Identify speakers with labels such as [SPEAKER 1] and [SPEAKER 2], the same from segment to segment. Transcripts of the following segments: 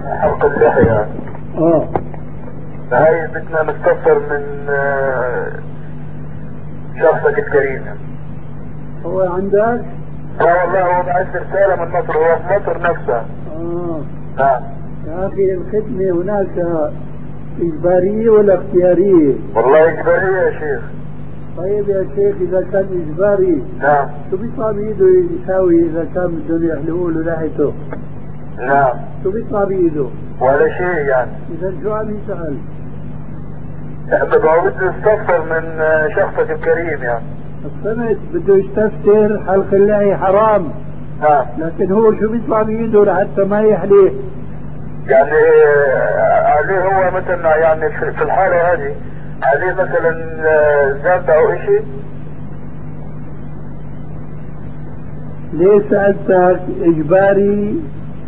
[SPEAKER 1] حلق اللحية. هاي بدنا نستفسر من شخصك الكريم.
[SPEAKER 2] هو عندك؟
[SPEAKER 1] لا والله هو بعث رسالة من مصر، هو في مصر نفسها. نعم.
[SPEAKER 2] يا أخي الختمة هناك إجبارية ولا اختيارية؟
[SPEAKER 1] والله إجبارية يا شيخ.
[SPEAKER 2] طيب يا شيخ إذا كان إجباري
[SPEAKER 1] نعم
[SPEAKER 2] شو بيطلع بإيده يساوي إذا كان بدهم يحلقوا له لحيته؟
[SPEAKER 1] نعم
[SPEAKER 2] شو بيطلع بإيده؟
[SPEAKER 1] ولا شيء يعني.
[SPEAKER 2] إذا شو عم يسأل؟
[SPEAKER 1] بده يستفسر من شخصك الكريم يعني.
[SPEAKER 2] الصمت بده يستفسر حلق اللحية حرام.
[SPEAKER 1] نعم.
[SPEAKER 2] لكن هو شو بيطلع بإيده لحتى ما يحلق؟
[SPEAKER 1] يعني عليه هو مثلا يعني في الحالة هذه عليه مثلا زاد او اشي؟
[SPEAKER 2] ليه سألتك إجباري؟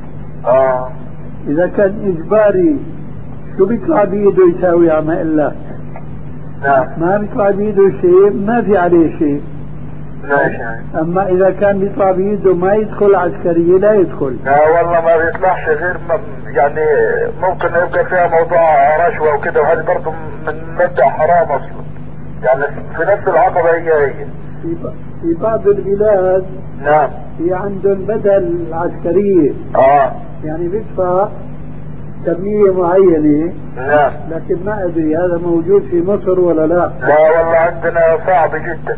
[SPEAKER 2] إذا كان إجباري شو بيطلع بإيده يساوي عم أقول لك؟
[SPEAKER 1] نعم.
[SPEAKER 2] ما بيطلع بإيده شيء ما في عليه شيء.
[SPEAKER 1] ماشي.
[SPEAKER 2] أما إذا كان بيطلع بإيده ما يدخل عسكرية لا يدخل.
[SPEAKER 1] لا والله ما بيطلعش غير يعني ممكن يبقى فيها موضوع رشوة وكده، وهذه برضه من مبدأ حرام أصلا. يعني في نفس العقبة هي.
[SPEAKER 2] في بعض البلاد
[SPEAKER 1] نعم
[SPEAKER 2] في عندهم بدل عسكرية. يعني بيدفع كمية معينة.
[SPEAKER 1] نعم.
[SPEAKER 2] لكن ما أدري هذا موجود في مصر ولا لا.
[SPEAKER 1] لا والله عندنا صعب جدا.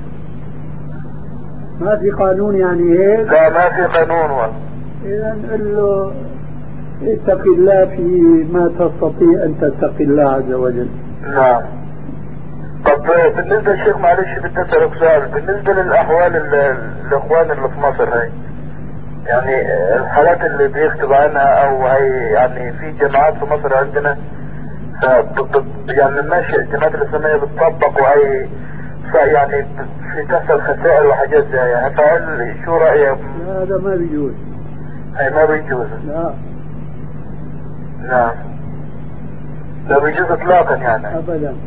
[SPEAKER 2] ما في قانون يعني هيك؟
[SPEAKER 1] لا ما في قانون والله.
[SPEAKER 2] إذا نقول له اتق الله في ما تستطيع أن تتقي الله عز وجل.
[SPEAKER 1] نعم. طب بالنسبة للشيخ معلش بدي أسألك سؤال، بالنسبة للأحوال الإخوان اللي في مصر هاي، يعني الحالات اللي بيكتب عنها أو هي يعني في جماعات في مصر عندنا يعني ماشي الجماعات الإسلامية بتطبق وهي يعني في تحصل خسائر وحاجات زيها، فهل شو رأيك؟
[SPEAKER 2] لا هذا ما بيجوز.
[SPEAKER 1] هي ما بيجوز.
[SPEAKER 2] لا.
[SPEAKER 1] نعم. لا بيجوز إطلاقا يعني.
[SPEAKER 2] أبدا.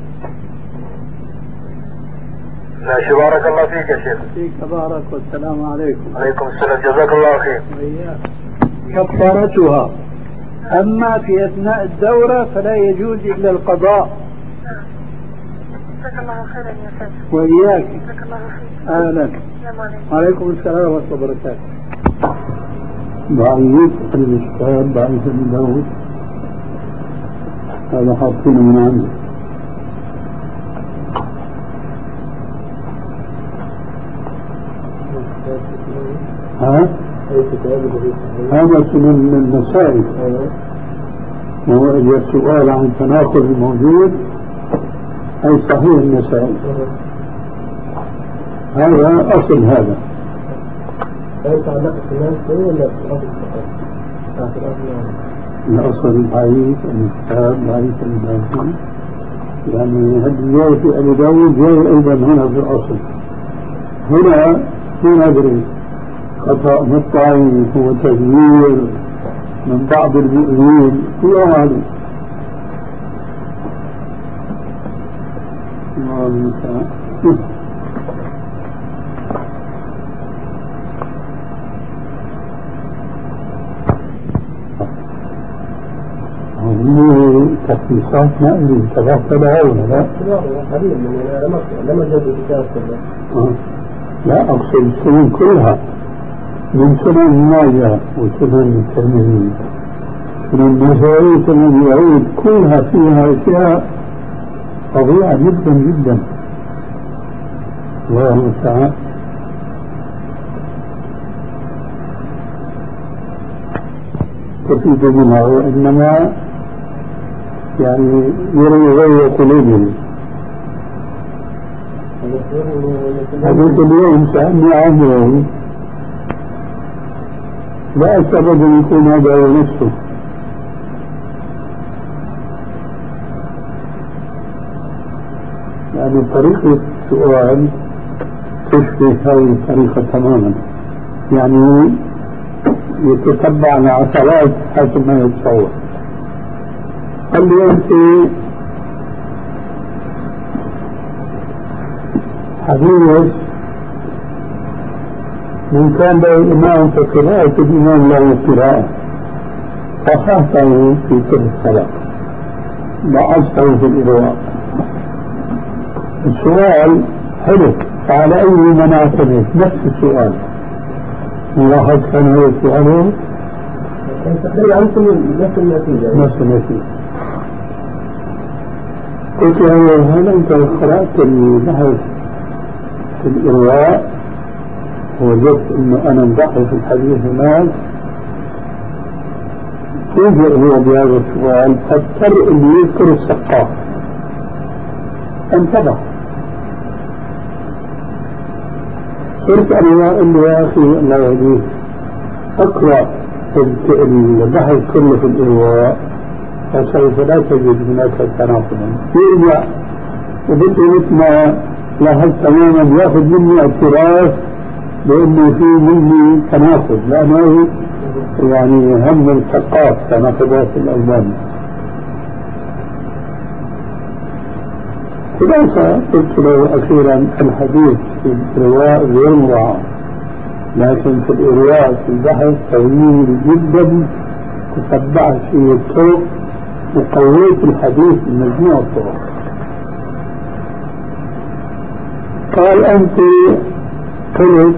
[SPEAKER 1] ماشي بارك الله فيك يا شيخ.
[SPEAKER 2] فيك بارك والسلام عليكم.
[SPEAKER 1] عليكم السلام جزاك الله خير.
[SPEAKER 2] وإياك. كفارتها أما في أثناء الدورة فلا يجوز إلا القضاء.
[SPEAKER 3] جزاك الله خيرا يا سيد.
[SPEAKER 2] وإياك.
[SPEAKER 3] جزاك الله خير.
[SPEAKER 2] أهلا.
[SPEAKER 3] السلام عليكم.
[SPEAKER 2] وعليكم السلام ورحمة الله وبركاته.
[SPEAKER 4] ضعيف الإشكال ضعيف ابن داود هذا حاطينه من عنده. هذا من المسائل. وهو السؤال عن تناقض الموجود أي صحيح المسائل. هذا أصل هذا. الأصل الضعيف الكتاب ضعيف الباقي يعني هذه جاء في أبي داود جاء أيضا هنا في الأصل. هنا ما ندري خطأ مضطعف وتغيير من بعض المؤمنين كل هذا تخصيصات ما أدري تبعتها ولا لا؟ لا أقصد السنن كلها من سنن ماجه وسنن الترمذي سنن النسائي سنن يعود كلها فيها أشياء فظيعة جدا جدا. الله تعالى تفيد منها وإنما يعني يرى غير قلوبهم. حديث اليوم سألني عنه لا سبب يكون هذا هو نفسه. يعني طريقة السؤال تشبه هذه الطريقة تماما، يعني يتتبع العثرات حسب ما يتصور. قال لي أنت حديث من كان له إمام فقراءة الإمام له قراءة، صححته في كل الصلاة ضعفته في الإرواء. السؤال حلو، فعلى أي مناطق نفس السؤال ملاحظ كان هو سؤاله
[SPEAKER 5] تقريبا عنكم نفس النتيجة.
[SPEAKER 4] قلت له هل أنت قرأت البحث في الإرواء ووجدت أنه أنا مضحف الحديث هناك؟ فوجئ هو بهذا السؤال، فاضطر أن يذكر السقاف. انتبه، قلت أنا أقول له يا أخي الله يهديك اقرأ البحث كله في الإرواء فسوف لا تجد هناك تناقضا. يرجع وقلت مثل ما لاحظت تماما ياخذ مني اعتراف بأنه في مني تناقض، لأنه يعني هم الثقات تناقضات الألباني. خلاصة قلت له أخيرا الحديث في الإرواء غير مراعاة، لكن في الإرواء في البحث طويل جدا تتبعت فيه الطرق وقويت الحديث بمجموع الطرق. قال أنت قلت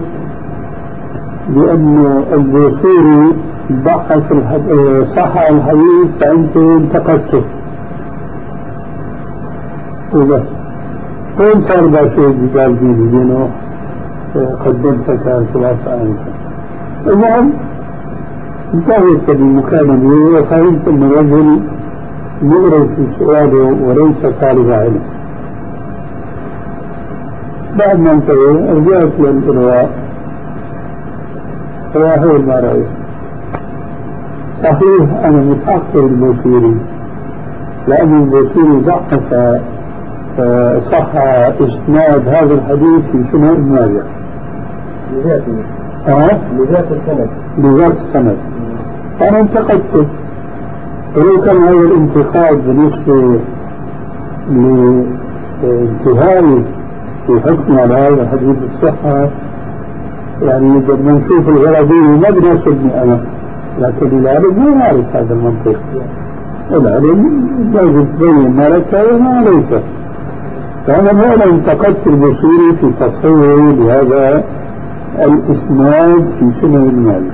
[SPEAKER 4] بأن البوصيري بحث صحح الحديث فأنت انتقدته وبس. وين صار باشي الجدال ديني بينه قدمتك ثلاثة آنفة. المهم انتهيت بالمكالمة وفهمت أن الرجل مغرب في سؤاله وليس طالب علم. بعد ما انتهي رجعت للإرواء فهو ما رأيه. صحيح أنا متأخر البوصيري لأن البوصيري ضعف صح إسناد هذا الحديث في سنن ابن ماجه لذات السند. أنا انتقدته، ولو كان هذا الانتقاد بالنسبة لانتهائي في حكم على هذا الحديث الصحة يعني لما نشوف الغرضية ما بناسبني أنا، لكن العلم ما يعرف هذا المنطق. العلم لازم تبين ما لك وما ليس. فأنا هنا انتقدت البوصيري في تصويره لهذا الإسناد في سنن ابن ماجه.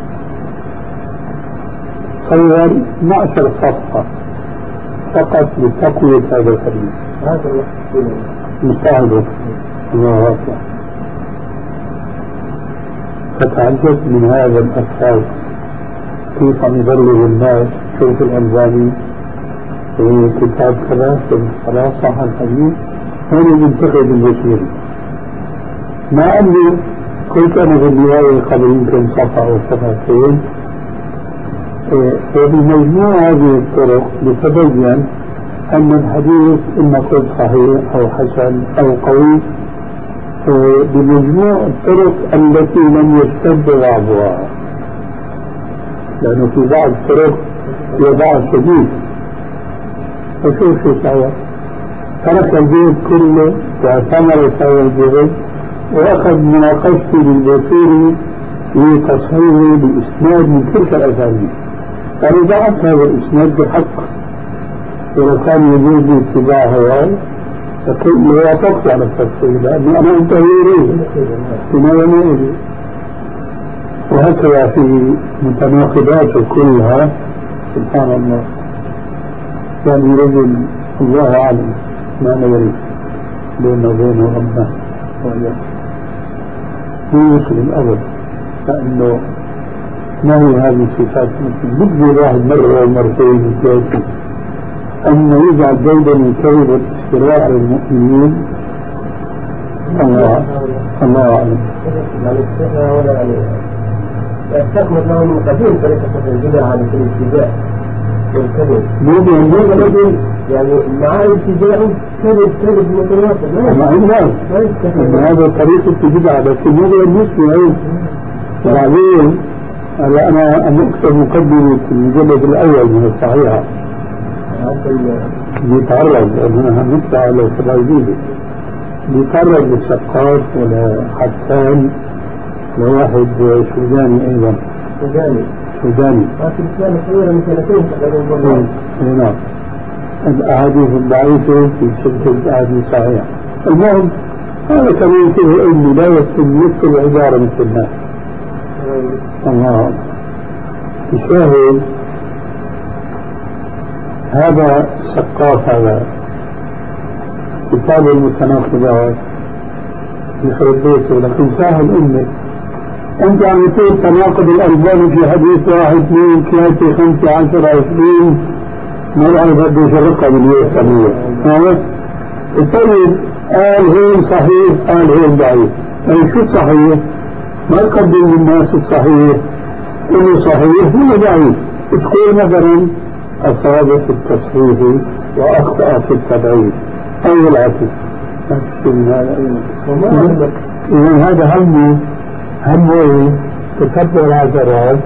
[SPEAKER 4] صور 12 صفحة فقط لتقوية هذا الحديث. هذا مستعد الله أكبر. فتعجبت من هذا الأساس كيف يبلغ الناس كيف الألباني في كتاب كذا في الصلاة صح الحديث هون ينتقد البوصيري، مع أني قلت أنا في النهاية قبل يمكن صفحة أو صفحتين وبمجموع هذه الطرق لتبين أن الحديث إما قد صحيح أو حسن أو قوي بمجموع الطرق التي لم يشتد بعضها، لأنه في بعض الطرق هي ضعف شديد. فشوف شو سوى، ترك الجهد كله واعتمر هذا الجهد وأخذ مناقشتي للبوصيري لتصحيحه بإسناد من تلك الأساليب. قالوا ضعف هذا الإسناد بحق، ولو كان يجوز لي اتباع هواه فكل وافقت على التصحيح لأني أنا أنتهي إليه فيما يميل. وهكذا في متناقضاته كلها سبحان الله. يعني رجل الله أعلم ما ندري بينه وبين ربنا وإياه هو مسلم أبدا، لأنه ما هي هذه الصفات المسلم. بدي الواحد مرة ومرتين وثلاثة أن يجعل ديدا كذبا استراء المؤمنين. الله أعلم.
[SPEAKER 5] استخدمت له من قديم طريقة البدع على الاتجاه والكذب.
[SPEAKER 4] مو
[SPEAKER 5] يعني مع الاتجاه كذب متواصل.
[SPEAKER 4] ما عندنا هذا طريقة البدع لكن مو بالنسبة أي. وبعدين أنا أكتب مقدمة في المجلد الأول من الصحيحة بيتعرض لأنها نطلع على السبايدية بيتعرض للشقاق ولا حسان لواحد سوداني أيضا السوداني.
[SPEAKER 5] لكن كانت صغيرة من سنتين تقريبا.
[SPEAKER 4] نعم. الأحاديث الضعيفة في سلسلة الأحاديث الصحيحة. المهم هذا كمان فيه علم لا يكتب عبارة مثل الناس. الله الشاهد هذا سقاف، هذا كتاب المتناقضات يخرب بيته. لكن سهل انك انت عم تقول تناقض الالبان في حديث 1 2 3 5 10 20 ما بعرف قديش الرقم اللي يسميه. طيب قال هون صحيح قال هون ضعيف. يعني شو الصحيح؟ ما تقدم للناس الصحيح انه صحيح ولا ضعيف. تقول مثلا اصاب في التصحيح واخطا في التضعيف او العكس. إذا هذا همه تتبع العثرات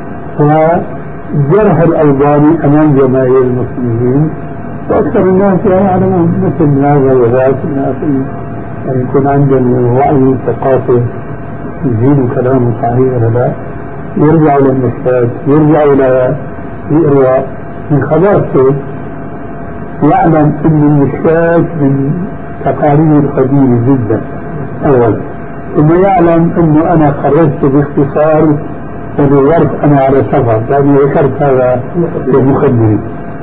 [SPEAKER 4] وجرح الألباني أمام جماهير المسلمين، وأكثر الناس يعلمون مثل هذا الغاز الناس يعني يكون عندهم وعي ثقافة يزيدوا كلامه صحيح ولا لا، يرجعوا للمشهد، يرجعوا إلى الإرواء من خبرته، يعلم أن المشهد من تقارير قديمة جدا أولا، ثم يعلم أنه أنا خرجت باختصار وبالظرف أنا على سفر، لأني ذكرت هذا في المقدمة.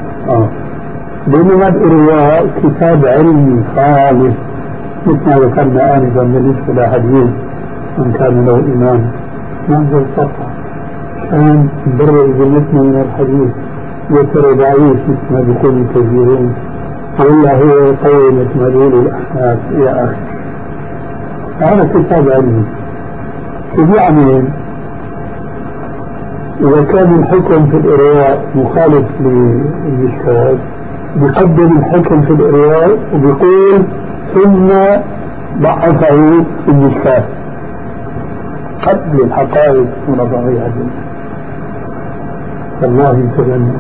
[SPEAKER 4] بينما الإرواء كتاب علمي خالص مثل ما ذكرنا آنفا بالنسبة لحديث من كان له إيمان منزل صفحة كان نبرر ذمتنا من الحديث يترى ضعيف مثل ما بيقول الكثيرون، والله هو قوي مثل ما بيقول الأحناف. يا أخي هذا كتاب علمي شو بيعمل؟ إذا كان الحكم في الإرواء مخالف للمشهد بيقدم الحكم في الإرواء وبيقول ثم ضعفه في المشهد قبل الحقائق ونظرية. والله تبنى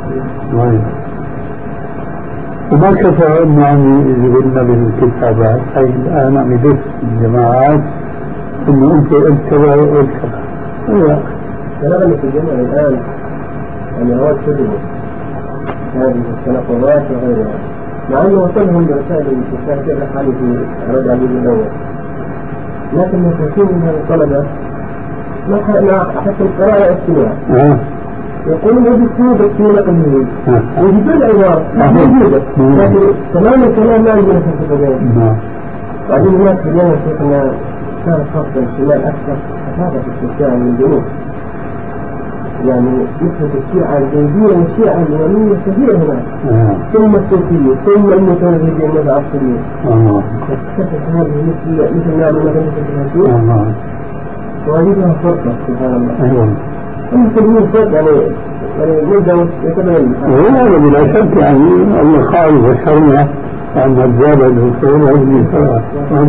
[SPEAKER 4] وما كفى أنه عم يجبرنا بالكتابات. هاي الآن عم يدس الجماعات أنه أنت قلت كذا وقلت كذا.
[SPEAKER 5] نغلق الجميع الآن أن هو كذبه هذه التناقضات وغيرها، مع أنه وصلهم برسائل الكتاب الحالي في رد عليه الأول، لكن كثير من هذه الطلبة ما أحس القراءة والاستماع يقولون هذه الصورة في نقله ويجدون عبارة موجودة، لكن تمام الكلام لا يمكن أن تتبين. وبعدين هناك في اليوم شيخنا كانت خاصة الشمال أكثر خفافة في الشيعة من الجنوب، يعني مثل الشيعة الزيدية والشيعة اليمنية كثيرة هناك، ثم الصوفية ثم المتوحدين المتعصبين. اكتشفت هذه مثل ما مثل الفلسطين وهذه فرقة سبحان الله. المسلمين فرق يعني يبدأ يتبين.
[SPEAKER 4] هذا بلا شك يعني الله خالق بشرنا عن الجابة الوصول وابن فرع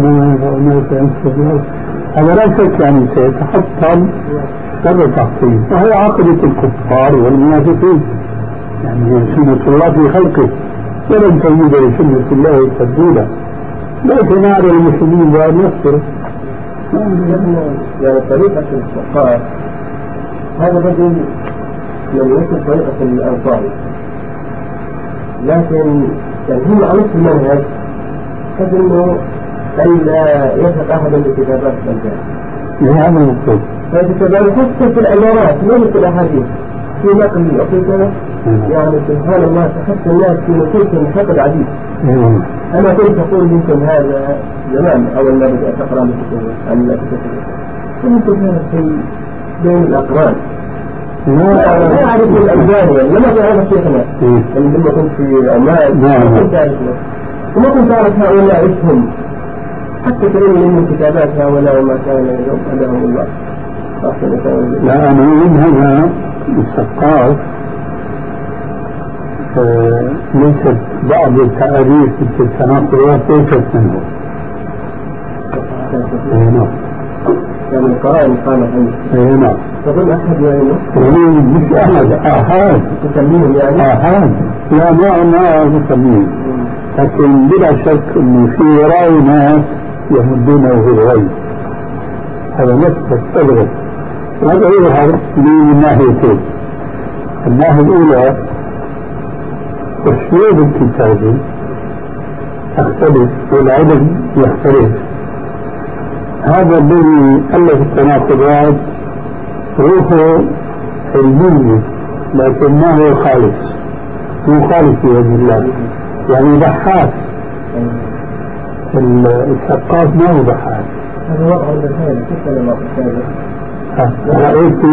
[SPEAKER 4] هذا لا شك يعني سيتحطم شر تحطيم، وهي عاقبة الكفار والمنافقين. يعني سنة الله في خلقه ولن تجد لسنة الله تبديلا، لكن على المسلمين بأن يصبروا.
[SPEAKER 5] يعني طريقة الفقهاء هذا بدل من يمثل طريقة الأنصاري، لكن يعني هم على نفس المنهج قد انه لا يثق احدا بكتابات الرجال.
[SPEAKER 4] هذا المقصود.
[SPEAKER 5] فالكتابات حتى في العبارات مو مثل الاحاديث في نقل وفي كذا، يعني سبحان الله تحس الناس في نصوص حقد عديد. انا كنت اقول لكم هذا زمان اول ما بدات اقرا عن الكتاب، كنت هذا في بين الاقران لا أعرف الألبانية لما تعرف شيخنا لما كنت في عمان ما كنت أعرفه وما كنت أعرف هؤلاء اسمهم حتى كلمة من كتابات هؤلاء وما كان يدعو أدهم الله.
[SPEAKER 4] لا أنا من هذا الثقاف ليست بعض التعريف في التناقضات ليست منه. نعم.
[SPEAKER 5] يعني القرائن قامت عنه.
[SPEAKER 4] نعم.
[SPEAKER 5] تظن أحد يعني
[SPEAKER 4] مش أحد أحد
[SPEAKER 5] تسميهم يعني
[SPEAKER 4] أحد لا ما مسميهم، لكن بلا شك أنه في راي ناس يمدونه في الغيب. هذا نفس تستغرب هذا يظهر من ناحيتين. الناحية الأولى أسلوب الكتابة يختلف والعلم يختلف. هذا الذي ألف التناقضات روحه علمية لكن ما هو خالص، مو خالص في وجه الله، يعني ضحاك. الثقاف ما هو ضحاك.
[SPEAKER 5] هذا وضع الرسالة كيف لما الرسالة؟
[SPEAKER 4] رأيت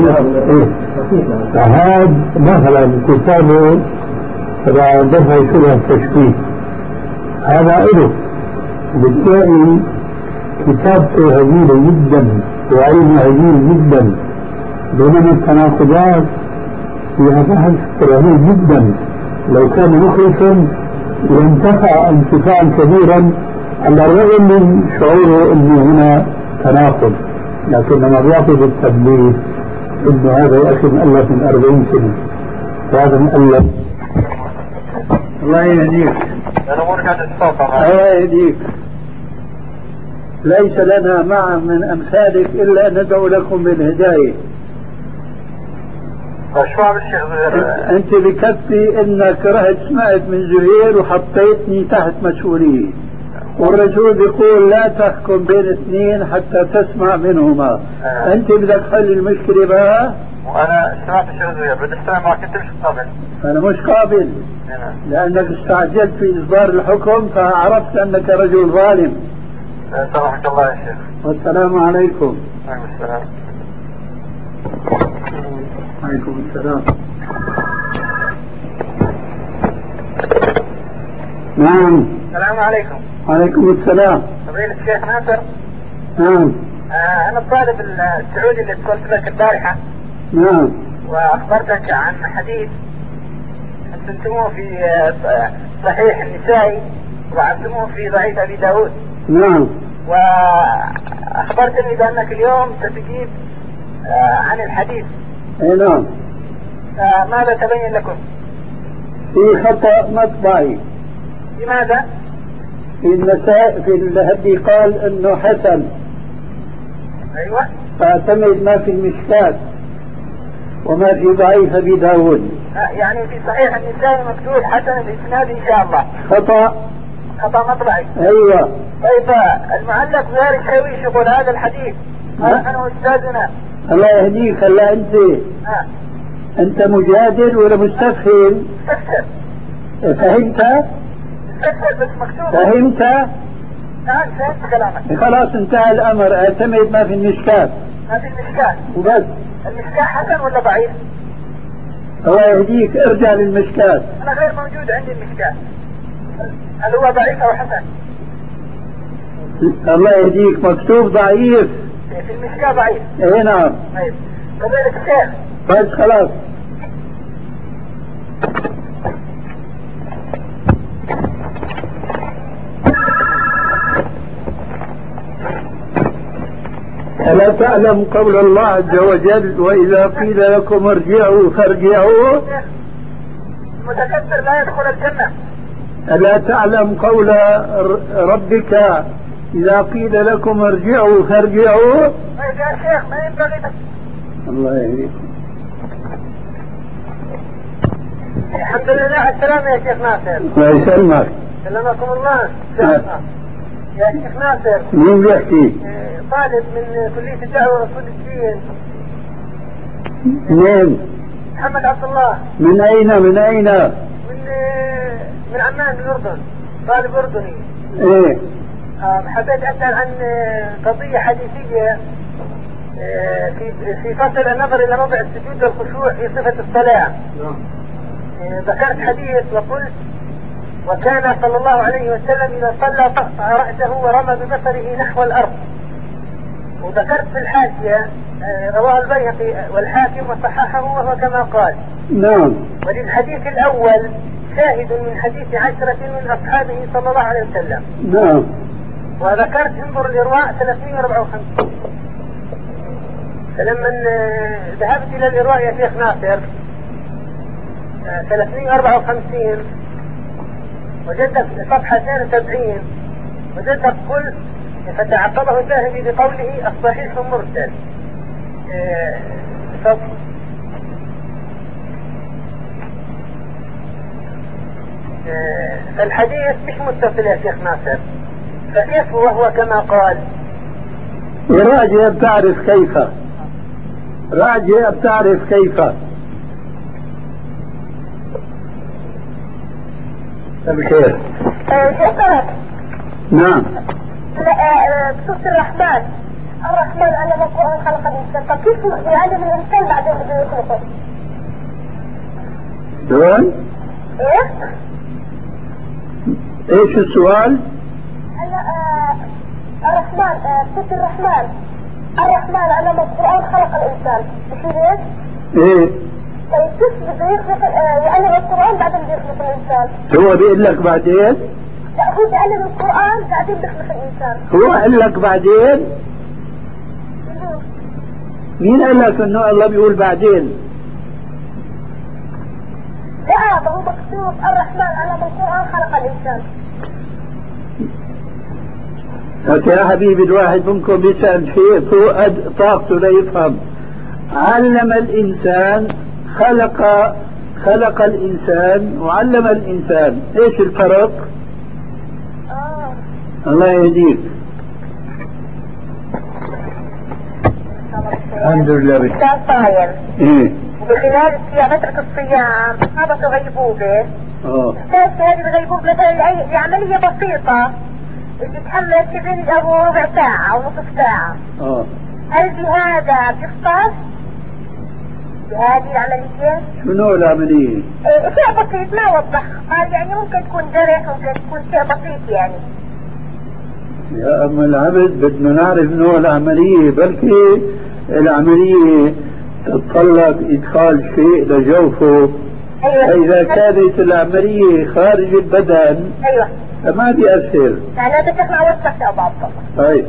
[SPEAKER 4] فهذا مثلا كتابه تبع دفع شبه التشبيه هذا إله، بالتالي كتابته هزيلة جدا وعلمه هزيل جدا، بينما التناقضات فيها بحث رهيب جدا. لو كان مخلصا لانتفع انتفاعا كبيرا على الرغم من شعوره انه هنا تناقض، لكن لما بيعطي بالتبليغ انه هذا يا اخي مؤلف من 40 سنة وهذا مؤلف.
[SPEAKER 2] الله يهديك.
[SPEAKER 1] الامور كانت صوفة.
[SPEAKER 2] الله يهديك. ليس لنا مع من امثالك الا ان ندعو لكم بالهدايه.
[SPEAKER 1] شو عم الشيخ زهير؟
[SPEAKER 2] انت بكفي انك رحت سمعت من زهير وحطيتني تحت مسؤوليه، والرسول بيقول لا تحكم بين اثنين حتى تسمع منهما. انت بدك تحل المشكله بقى.
[SPEAKER 1] وانا سمعت الشيخ زهير بدي استمع معك، انت مش قابل.
[SPEAKER 2] انا مش قابل لانك استعجلت في اصدار الحكم فعرفت انك رجل ظالم.
[SPEAKER 1] سامحك الله يا شيخ.
[SPEAKER 2] والسلام عليكم.
[SPEAKER 1] وعليكم السلام.
[SPEAKER 2] عليكم السلام. نعم.
[SPEAKER 1] السلام عليكم.
[SPEAKER 2] عليكم السلام.
[SPEAKER 1] فضيلة الشيخ ناصر.
[SPEAKER 2] نعم.
[SPEAKER 1] انا الطالب السعودي اللي اتصلت لك البارحة.
[SPEAKER 2] نعم.
[SPEAKER 1] واخبرتك عن حديث انتموه في صحيح النسائي وعزموه في ضعيف ابي داود.
[SPEAKER 2] نعم.
[SPEAKER 1] واخبرتني بانك اليوم ستجيب عن الحديث.
[SPEAKER 2] اي نعم.
[SPEAKER 1] ماذا تبين لكم؟
[SPEAKER 2] في خطأ مطبعي.
[SPEAKER 1] لماذا؟
[SPEAKER 2] في النساء في الهدي قال انه حسن.
[SPEAKER 1] ايوه.
[SPEAKER 2] فاعتمد ما في المشكات وما في ضعيف ابي داود.
[SPEAKER 1] يعني في صحيح النساء مكتوب حسن الاسناد ان شاء الله. خطأ مطبعي.
[SPEAKER 2] ايوه.
[SPEAKER 1] طيب المعلق زهير الشيويش يقول هذا الحديث انا واستاذنا.
[SPEAKER 2] الله يهديك. هلا انت مجادل ولا مستفهم؟
[SPEAKER 1] مستفسر.
[SPEAKER 2] فهمت؟
[SPEAKER 1] مستفسر بس مكتوب.
[SPEAKER 2] فهمت؟
[SPEAKER 1] نعم فهمت كلامك.
[SPEAKER 2] خلاص انتهى الامر. اعتمد ما في المشكات.
[SPEAKER 1] ما في المشكات
[SPEAKER 2] وبس.
[SPEAKER 1] المشكات حسن ولا ضعيف؟
[SPEAKER 2] الله يهديك. ارجع للمشكات.
[SPEAKER 1] انا غير موجود عندي المشكات. هل هو ضعيف او حسن؟
[SPEAKER 2] الله يهديك. مكتوب ضعيف.
[SPEAKER 1] في المشكات ضعيف.
[SPEAKER 2] اي نعم.
[SPEAKER 1] طيب فضيلة الشيخ.
[SPEAKER 2] بس خلاص. ألا تعلم قول الله عز وجل وإذا قيل لكم ارجعوا فارجعوا؟
[SPEAKER 1] المتكبر لا يدخل الجنة.
[SPEAKER 2] ألا تعلم قول ربك إذا قيل لكم ارجعوا فارجعوا؟
[SPEAKER 1] طيب يا شيخ ما ينبغي.
[SPEAKER 2] الله يهديك.
[SPEAKER 1] الحمد لله على السلامة يا شيخ ناصر.
[SPEAKER 2] الله يسلمك.
[SPEAKER 1] سلمكم الله. يا شيخ ناصر.
[SPEAKER 2] مين بيحكي؟
[SPEAKER 1] طالب من كلية الدعوة ورسول الدين.
[SPEAKER 2] مين؟
[SPEAKER 1] محمد عبد الله.
[SPEAKER 2] من أين؟ من
[SPEAKER 1] عمان من الأردن. طالب أردني.
[SPEAKER 2] إيه.
[SPEAKER 1] حبيت أسأل عن قضية حديثية في فصل النظر إلى موضع السجود والخشوع في صفة الصلاة. ذكرت حديث وقلت وكان صلى الله عليه وسلم إذا صلى قطع رأسه ورمى ببصره نحو الأرض. وذكرت في الحاشية رواه البيهقي والحاكم وصححه وهو كما قال.
[SPEAKER 2] نعم.
[SPEAKER 1] وللحديث الأول شاهد من حديث 10 من أصحابه صلى الله عليه وسلم.
[SPEAKER 2] نعم.
[SPEAKER 1] وذكرت انظر الإرواء 354. فلما ذهبت إلى الإرواء يا شيخ ناصر 354 وجدت صفحة 72 وجدت قلت فتعقبه الذهبي بقوله الصحيح مرسل.
[SPEAKER 6] الحديث مش متصل يا شيخ ناصر، فكيف وهو كما قال؟
[SPEAKER 2] راجع بتعرف كيف، راجع بتعرف كيف. بخير.
[SPEAKER 3] شكرا.
[SPEAKER 2] نعم.
[SPEAKER 3] بسورة الرحمن علم القرآن خلق الإنسان، طب كيف يعلم الإنسان بعدين بده يخلقه؟
[SPEAKER 2] شلون؟
[SPEAKER 3] إيه؟
[SPEAKER 2] ايش السؤال؟
[SPEAKER 3] هلا الرحمن بسورة الرحمن علم القرآن خلق الإنسان، مش هيك؟
[SPEAKER 2] ايه.
[SPEAKER 3] طيب كيف بده يخلق يعلم القرآن بعدين بده يخلق الإنسان؟
[SPEAKER 2] هو بيقول لك بعدين؟
[SPEAKER 3] لا هو بيعلم القرآن بعدين بيخلق الإنسان.
[SPEAKER 2] هو قال لك بعدين؟ مين قال لك انه الله بيقول بعدين؟
[SPEAKER 3] لا ما هو مكتوب الرحمن علم القرآن خلق الإنسان.
[SPEAKER 2] يا حبيبي الواحد منكم يسأل شيء فوق طاقته ليفهم. علم الإنسان، خلق الإنسان وعلم الإنسان، ايش الفرق؟ الله يهديك. الحمد لله بك.
[SPEAKER 3] كان صايم.
[SPEAKER 2] ايه.
[SPEAKER 3] وخلال فترة الصيام أصابته غيبوبة. كانت هذه الغيبوبة مثلا لعملية بسيطة تتحمل بين ربع ساعة أو نصف ساعة. هل بهذا بيفطر؟ بهذه العملية؟
[SPEAKER 2] شنو العملية؟
[SPEAKER 3] شيء بسيط ما وضح، قال يعني ممكن تكون جرح، ممكن تكون شيء بسيط يعني.
[SPEAKER 2] يا أم العبد بدنا نعرف نوع العملية، بلكي العملية تتطلب إدخال شيء لجوفه.
[SPEAKER 3] أيوة.
[SPEAKER 2] إذا كانت العملية خارج البدن
[SPEAKER 3] أيوة
[SPEAKER 2] فما بيأثر.
[SPEAKER 3] يعني أنت تسمع وصفك يا أبو عبد الله.
[SPEAKER 2] طيب.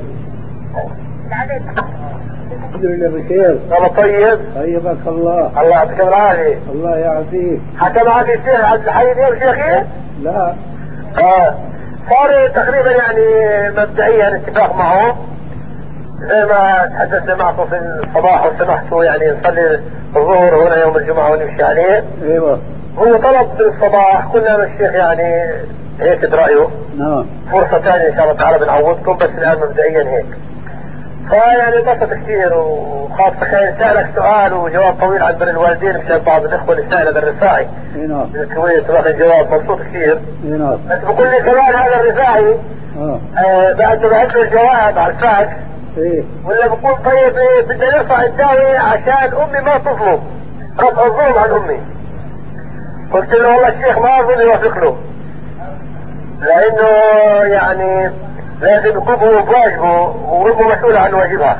[SPEAKER 2] الحمد لله بخير.
[SPEAKER 1] والله طيب.
[SPEAKER 2] طيبك الله.
[SPEAKER 1] الله يعطيك العافية.
[SPEAKER 2] الله يعافيك.
[SPEAKER 1] حكى معك الشيخ عبد الحي اليوم شيخي؟
[SPEAKER 2] لا.
[SPEAKER 1] صار تقريبا يعني مبدئيا اتفاق معه زي ما تحدثنا معكم في الصباح وسمحتوا يعني نصلي الظهر هنا يوم الجمعة ونمشي عليه.
[SPEAKER 2] ايوه.
[SPEAKER 1] هو طلب في الصباح قلنا للشيخ يعني هيك برأيه.
[SPEAKER 2] نعم.
[SPEAKER 1] فرصة ثانية ان شاء الله تعالى بنعوضكم، بس الان مبدئيا هيك. فيعني انبسط كثير، وخاصة كان سألك سؤال وجواب طويل عن بر الوالدين مشان بعض الاخوة اللي سأل هذا الرفاعي.
[SPEAKER 2] نعم.
[SPEAKER 1] من الكويت واخذ جواب مبسوط كثير.
[SPEAKER 2] نعم.
[SPEAKER 1] بس بقول لي كمان هذا الرفاعي بعد ما بعت له الجواب على الفاكس.
[SPEAKER 2] ايه.
[SPEAKER 1] ولا بقول طيب ايه بدنا نرفع الدعوة عشان امي ما تظلم، رفع الظلم عن امي. قلت له والله الشيخ ما اظن يوافق له، لانه يعني لازم يكون هو بواجبه وامه مسؤولة عن واجبها.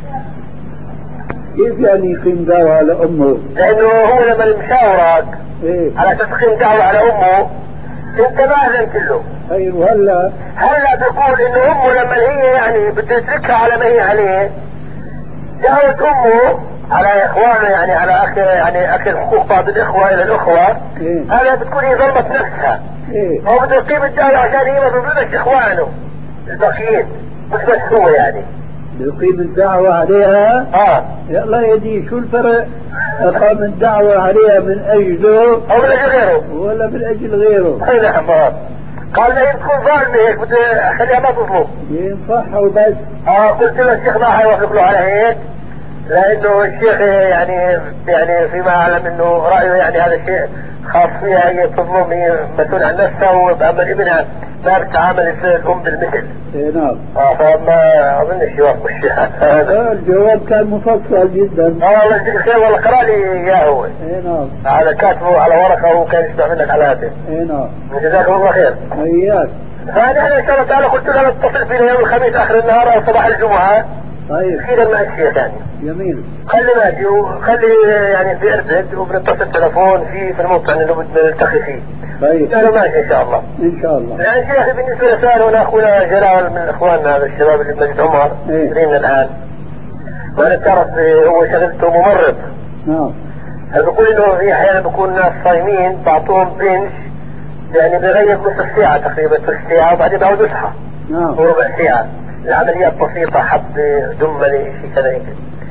[SPEAKER 2] كيف يعني يقيم دعوة على امه؟
[SPEAKER 1] لانه هو لما مشاورك على تقييم دعوة على امه انت ما اذنت له.
[SPEAKER 2] طيب وهلا؟
[SPEAKER 1] هلا بيقول انه امه لما هي يعني بده يتركها على ما هي عليه، دعوت امه على اخوانه يعني على اكل حقوق بعض الاخوة الى الاخوة. هذا بتكون هي ظلمت نفسها. هو بده يقيم الدعوة عشان هي ما تظلمش اخوانه الباقيين، مش بس هو يعني.
[SPEAKER 2] يقيم الدعوة عليها؟ يا الله يدي شو الفرق؟ أقام الدعوة عليها من أجله
[SPEAKER 1] أو من أجل غيره
[SPEAKER 2] ولا من أجل غيره؟
[SPEAKER 1] أي نعم. قال لي تكون ظالمة هيك بدي أخليها ما تظلم.
[SPEAKER 2] ينصحها وبس.
[SPEAKER 1] قلت له الشيخ ما حيوافق له على هيك، لأنه الشيخ يعني فيما أعلم إنه رأيه يعني هذا الشيء خاص فيها، هي تظلم، هي مسؤولة عن نفسها، وأما ابنها ما بتعامل الأم بالمثل.
[SPEAKER 2] نعم.
[SPEAKER 1] فما أظنش يوافق الشيخ.
[SPEAKER 2] الجواب كان مفصل جدا.
[SPEAKER 1] الله يجزيك الخير، والله قرأ لي إياه هو.
[SPEAKER 2] نعم.
[SPEAKER 1] هذا كاتبه على ورقة وكان يسمع منك على هاتف.
[SPEAKER 2] نعم.
[SPEAKER 1] جزاكم الله خير.
[SPEAKER 2] إياك.
[SPEAKER 1] فنحن إن شاء الله تعالى قلت له نتصل فينا يوم الخميس آخر النهار أو صباح الجمعة.
[SPEAKER 2] طيب.
[SPEAKER 1] أخيرا مع الشيخ يعني.
[SPEAKER 2] جميل.
[SPEAKER 1] خلي ماشي وخلي يعني في إرسل وبنتصل تلفون في الموقع اللي بدنا نلتقي فيه.
[SPEAKER 2] طيب.
[SPEAKER 1] قالوا ماشي إن شاء الله.
[SPEAKER 2] إن شاء الله.
[SPEAKER 1] يعني شيخي بالنسبة لسؤالنا أخونا جلال من إخواننا هذا الشباب اللي بمجد عمر من الآن. وأنا تعرف هو شغلته ممرض.
[SPEAKER 2] نعم.
[SPEAKER 1] بقول إنه في أحيانا بكون ناس صايمين بعطوهم بنش يعني بغيب نصف ساعة تقريبا، ثلث ساعة وبعدين بعود يصحى.
[SPEAKER 2] نعم.
[SPEAKER 1] وربع ساعة. العمليات بسيطة، حب دملي شيء كذا هيك.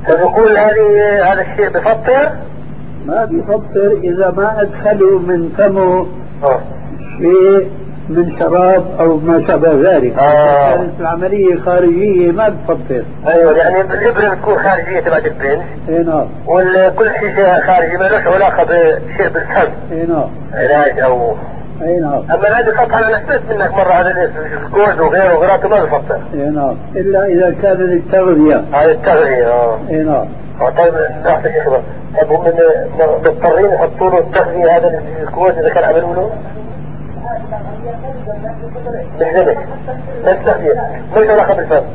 [SPEAKER 6] فبيقول هذا الشيء بفطر؟
[SPEAKER 2] ما بيفطر إذا ما أدخلوا من فمه شيء من شراب أو ما شابه ذلك. كانت العملية خارجية ما بتفطر.
[SPEAKER 6] أيوة، يعني الإبرة بتكون خارجية تبعت البنج.
[SPEAKER 2] إيه نعم.
[SPEAKER 6] وكل شيء خارجي ما له علاقة بشيء بالفم.
[SPEAKER 2] إيه نعم.
[SPEAKER 6] علاج أو.
[SPEAKER 2] اي نعم.
[SPEAKER 6] اما هذه الفتحة انا سمعت منك مرة هذا الجوز وغيره وغيراته ما بفطر.
[SPEAKER 2] اي نعم، الا اذا كان للتغذية.
[SPEAKER 6] هذه التغذية.
[SPEAKER 2] اي نعم.
[SPEAKER 6] طيب لحظة يا شباب، طيب هم مضطرين يحطوا له التغذية هذا الجوز اذا كان عملوا له؟ بالذبح بس تغذية ما له علاقة بالفم.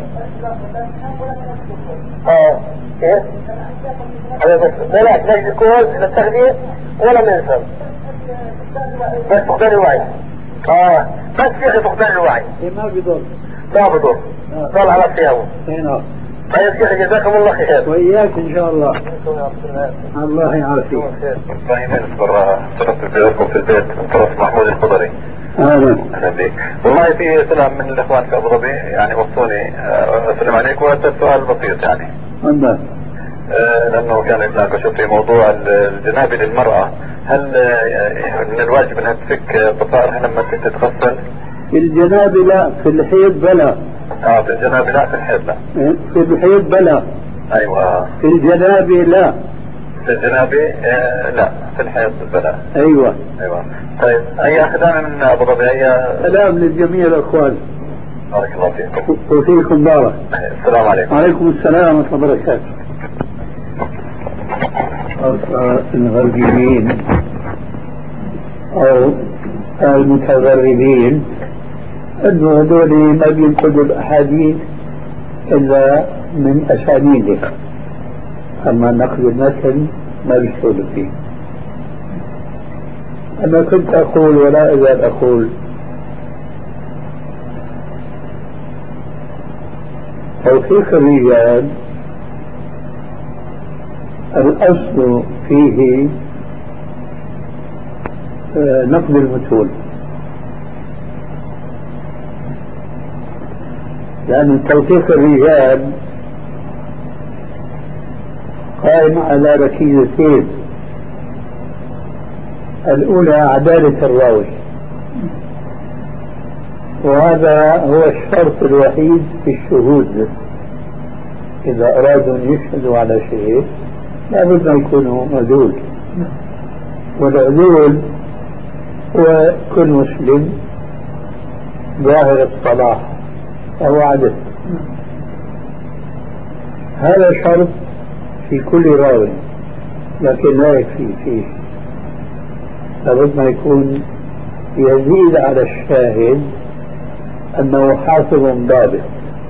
[SPEAKER 6] ايه؟ هذا بس لا تلاقي الجوز للتغذية ولا من الفم. بس فقدان الوعي. بس يا فقدان الوعي.
[SPEAKER 2] ايه ما بيضر.
[SPEAKER 6] ما بضر. طال على صيامه.
[SPEAKER 2] اي نعم.
[SPEAKER 6] طيب شيخ جزاكم الله خير.
[SPEAKER 2] وإياك إن شاء الله. الله يعافيك.
[SPEAKER 1] طيب شرفت بيوتكم في البيت من طرف محمود الخضري.
[SPEAKER 2] أهلا.
[SPEAKER 1] أهلا بك. والله في سلام من الإخوان في أبو ظبي يعني وصوني أسلم عليك وأسأل سؤال بسيط يعني.
[SPEAKER 2] تفضل.
[SPEAKER 1] لأنه كان هناك شوف في موضوع الجنابة للمرأة، هل من الواجب أنها تفك بصائرها لما تتغسل؟
[SPEAKER 2] في الجنابة لا، في الحيض بلا.
[SPEAKER 1] في الجنابة لا، في الحيض لا.
[SPEAKER 2] في الحيض بلا.
[SPEAKER 1] أيوة.
[SPEAKER 2] في الجنابة لا.
[SPEAKER 1] في الجنابة لا، في الحيض بلا.
[SPEAKER 2] أيوة.
[SPEAKER 1] أيوة. طيب أي أخدان من أبو ظبي أي؟
[SPEAKER 2] سلام للجميع الأخوان.
[SPEAKER 1] بارك الله فيكم.
[SPEAKER 2] وفيكم بارك.
[SPEAKER 1] السلام عليكم.
[SPEAKER 2] وعليكم السلام ورحمة الله وبركاته. الغربيين أو المتغربين أنه هذول ما بينقذوا الأحاديث إلا من أسانيدها، أما نقل المتن ما بيشتغلوا فيه. أنا كنت أقول ولا أزال أقول توثيق الرجال الأصل فيه نقد المتون، لأن توثيق الرجال قائم على ركيزتين: الأولى عدالة الراوي، وهذا هو الشرط الوحيد في الشهود. إذا أرادوا أن يشهدوا على شيء لابد أن يكونوا عدول، والعدول هو كل مسلم ظاهر الصلاح فهو عدل. هذا شرط في كل راوي، لكن لا يكفي فيه، لابد ما يكون يزيد على الشاهد أنه حافظ ضابط.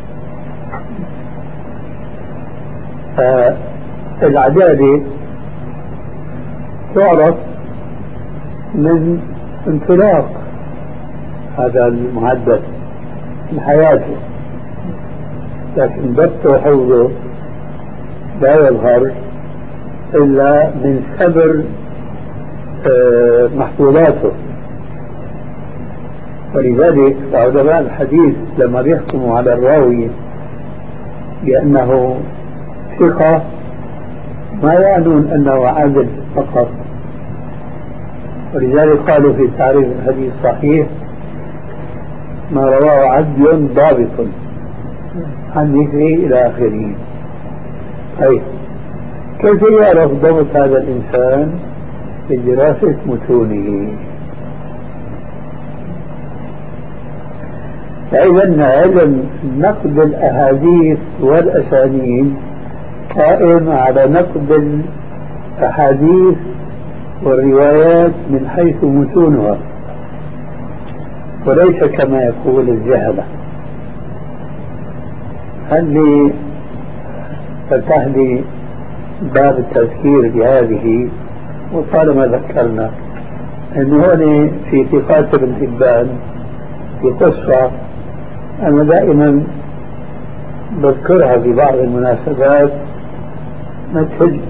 [SPEAKER 2] فالعدالة تعرف من انطلاق هذا المحدث من حياته، لكن ضبطه وحفظه لا يظهر إلا من صبر محفوظاته. ولذلك علماء الحديث لما بيحكموا على الراوي بأنه ثقة ما يعنون أنه عادل فقط، ولذلك قالوا في تعريف الحديث الصحيح: ما رواه عدل ضابط عن مثله إلى آخره. طيب كيف يعرف ضبط هذا الإنسان؟ بدراسة متونه. فإذا علم نقد الأحاديث والأسانيد قائم على نقد الأحاديث والروايات من حيث متونها، وليس كما يقول الجهلة. هل فتح لي باب التذكير بهذه، وطالما ذكرنا أنه هون في ثقات ابن حبان بقصة أنا دائما بذكرها في بعض المناسبات، مثل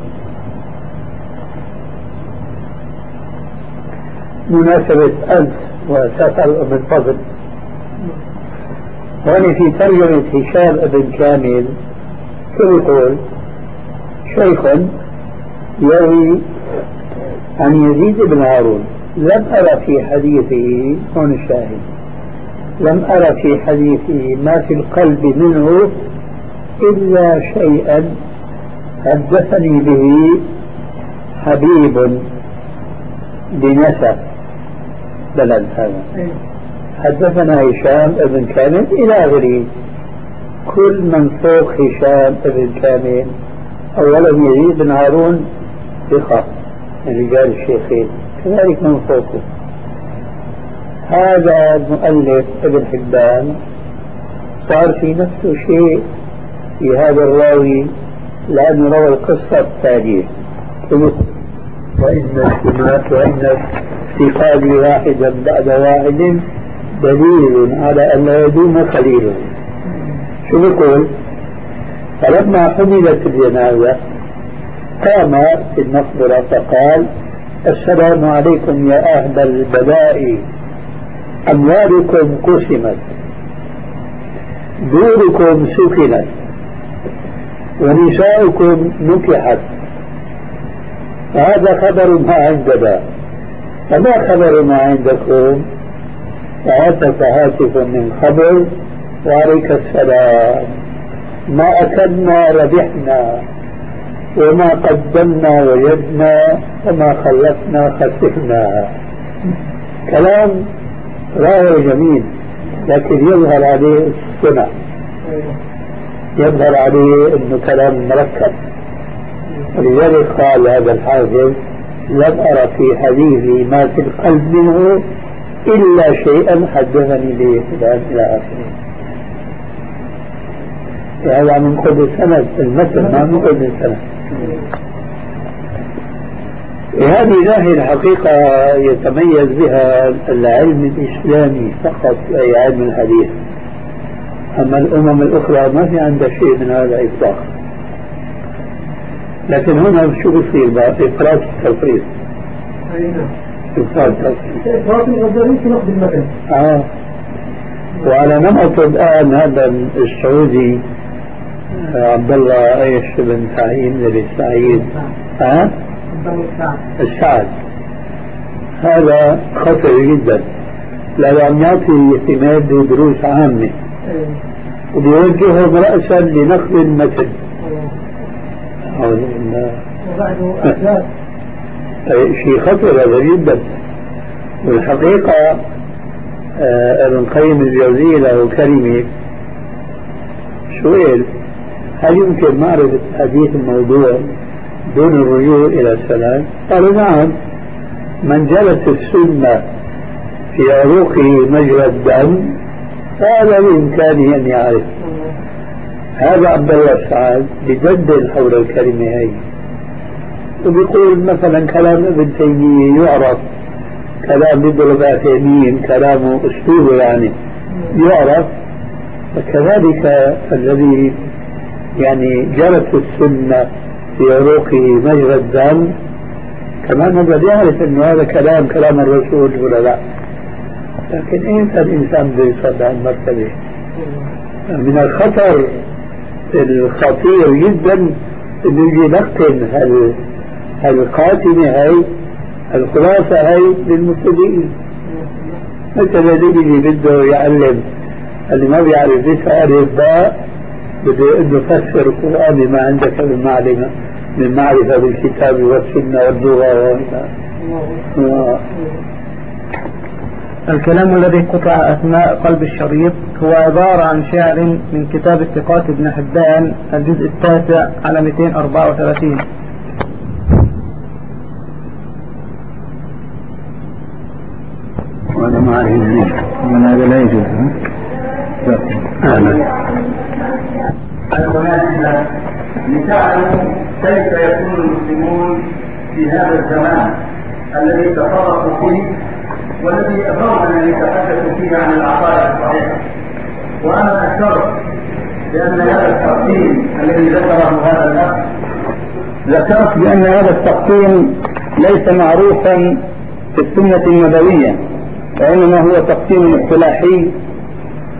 [SPEAKER 2] مناسبة أنس وسفر ابن فضل. هون في ترجمة هشام ابن كامل شو يقول؟
[SPEAKER 4] شيخ يروي عن يزيد بن هارون لم أرى في حديثه هون الشاهد لم أرى في حديثه ما في القلب منه إلا شيئا حدثني به حبيب بنسب بلد هذا حدثنا هشام ابن كامل إلى آخره. كل من فوق هشام ابن كامل أولا يزيد بن هارون ثقة من رجال الشيخين كذلك من فوقه. هذا المؤلف ابن حبان صار في نفسه شيء في هذا الراوي لأنه روى القصة التالية وإن استقالي واحدا بعد واحد دليل على أن لا يدوم خليله. شو بيقول؟ فلما حملت الجنازة قام في المقبرة فقال السلام عليكم يا أهل البلاء أموالكم قسمت دوركم سكنت ونساؤكم نكحت هذا خبر ما عندنا فما خبر ما عندكم؟ فهاتف هاتف من خبر وعليك السلام ما أكلنا ربحنا وما قدمنا وجدنا وما خلفنا خسفنا. كلام رائع جميل لكن يظهر عليه الصنع يظهر عليه انه كلام مركب. ولذلك قال هذا الحافظ لم ارى في حديثي ما في القلب منه الا شيئا حدثني به فلان الى اخره. هذا من قبل السند المثل ما من قبل السند. هذه ناحية الحقيقة يتميز بها العلم الإسلامي فقط أي علم الحديث. أما الأمم الأخرى ما في عندها شيء من هذا إطلاقا. لكن هنا شو بصير بقى؟ إفراط التفريط. إفراط التفريط. وعلى نمط الآن هذا السعودي عبد الله ايش بن سعيد السعد هذا خطر جدا لأنه عم يعطي اعتماد دروس عامة وبيوجههم رأسا لنقل المثل شيء خطر هذا جدا. والحقيقة ابن القيم الجوزية له كلمة سؤال هل يمكن معرفة حديث الموضوع دون الرجوع إلى السند؟ قالوا نعم. من جلس السنة في عروقه مجرى الدم فهذا بإمكانه أن يعرف. هذا عبد الله السعد بدندن حول الكلمة هي وبيقول مثلا كلام ابن تيمية يعرف كلام ابن عثيمين كلامه أسلوبه يعني يعرف. فكذلك الذي يعني جرت السنة في عروقه مجرى الدم كمان هذا يعرف انه هذا كلام الرسول ولا لا. لكن ايمتى الانسان بده يوصل لهالمرتبة؟ من الخطر الخطير جدا انه يجي يلقن هالقاتمة هاي الخلاصة هاي للمبتدئين. مثلا اللي بده يعلم اللي ما بيعرف ليس ألف باء بده انه يفسر القرآن بما عندك من معرفة بالكتاب والسنة واللغة
[SPEAKER 7] الكلام الذي قطع أثناء قلب الشريط هو عبارة عن شعر من كتاب الثقات ابن حبان الجزء 9 على 234.
[SPEAKER 4] وأنا ما أعرف من هذا لا يجوز.
[SPEAKER 8] المناسبة لتعلموا كيف يكون المسلمون في هذا الزمان الذي تفرقوا فيه والذي أمرنا أن يتحدثوا فيه عن العقائد الصحيحة. وأنا أشرت بأن هذا التقسيم الذي ذكره هذا الأخ
[SPEAKER 7] ذكرت بأن هذا التقسيم ليس معروفا في السنة النبوية وإنما هو تقسيم اصطلاحي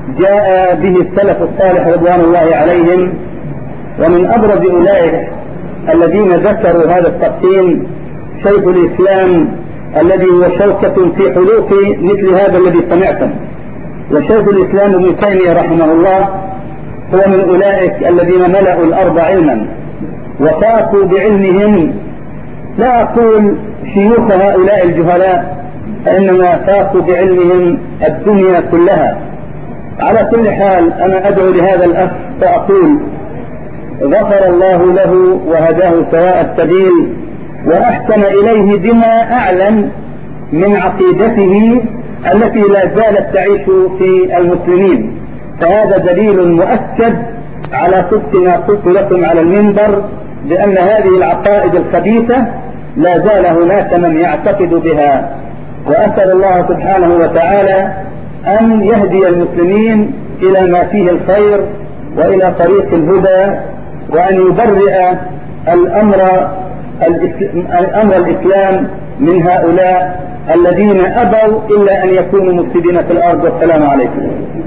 [SPEAKER 7] جاء به السلف الصالح رضوان الله عليهم. ومن أبرز أولئك الذين ذكروا هذا التقسيم شيخ الإسلام الذي هو شوكة في حلوق مثل هذا الذي سمعتم، وشيخ الإسلام ابن تيمية رحمه الله هو من أولئك الذين ملأوا الأرض علما وفاقوا بعلمهم. لا أقول شيوخ هؤلاء الجهلاء، فإنما فاقوا بعلمهم الدنيا كلها. على كل حال أنا أدعو لهذا الأخ فأقول غفر الله له وهداه سواء السبيل وأحسن إليه بما أعلم من عقيدته التي لا زالت تعيش في المسلمين، فهذا دليل مؤكد على صدق ما قلت لكم على المنبر بأن هذه العقائد الخبيثة لا زال هناك من يعتقد بها. وأسأل الله سبحانه وتعالى أن يهدي المسلمين إلى ما فيه الخير وإلى طريق الهدى، وأن يبرئ الأمر الإسلام من هؤلاء الذين أبوا إلا أن يكونوا مفسدين في الأرض. والسلام عليكم.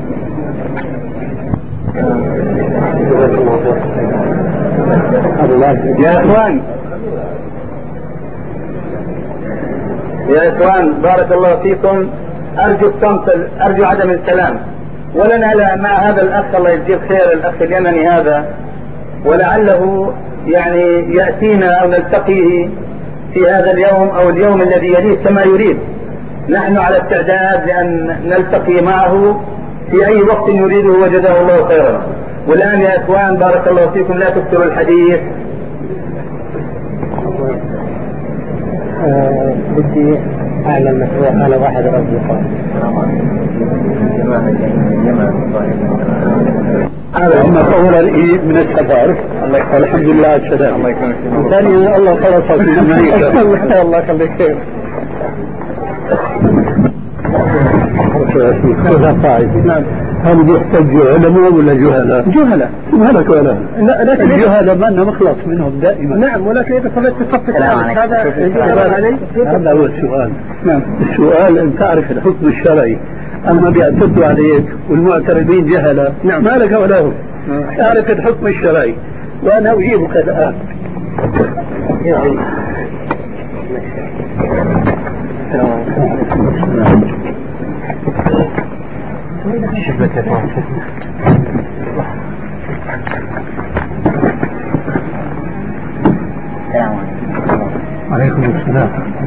[SPEAKER 7] يا إخوان بارك الله فيكم، أرجو الصمت، أرجو عدم الكلام، ولنا مع هذا الأخ الله يجزيه خير، الأخ اليمني هذا، ولعله يعني يأتينا أو نلتقيه في هذا اليوم أو اليوم الذي يليه كما يريد. نحن على استعداد لأن نلتقي معه في أي وقت يريده وجزاه الله خيرا. والآن يا إخوان بارك الله فيكم لا تكثروا الحديث.
[SPEAKER 5] بدي أعلم مشروع على واحد الأصدقاء.
[SPEAKER 4] هذا أولا من السفر الحمد لله على السلام. الله يكرمك. ثانيا الله خلص في أمريكا. الله يخليك خير. نعم. هل يحتاج علماء ولا جهلاء؟ جهلاء. جهلاء ولا؟ لا لكن الجهلاء ما لنا مخلص منهم دائما. نعم، ولكن إذا صليت في الصف الثالث هذا هو السؤال. نعم. السؤال أن تعرف الحكم الشرعي. أما بيعتدوا عليك والمعترضين جهلاء. نعم. ما لك ولا هم. تعرف الحكم الشرعي وأنا أجيبك الآن. عليكم السلام.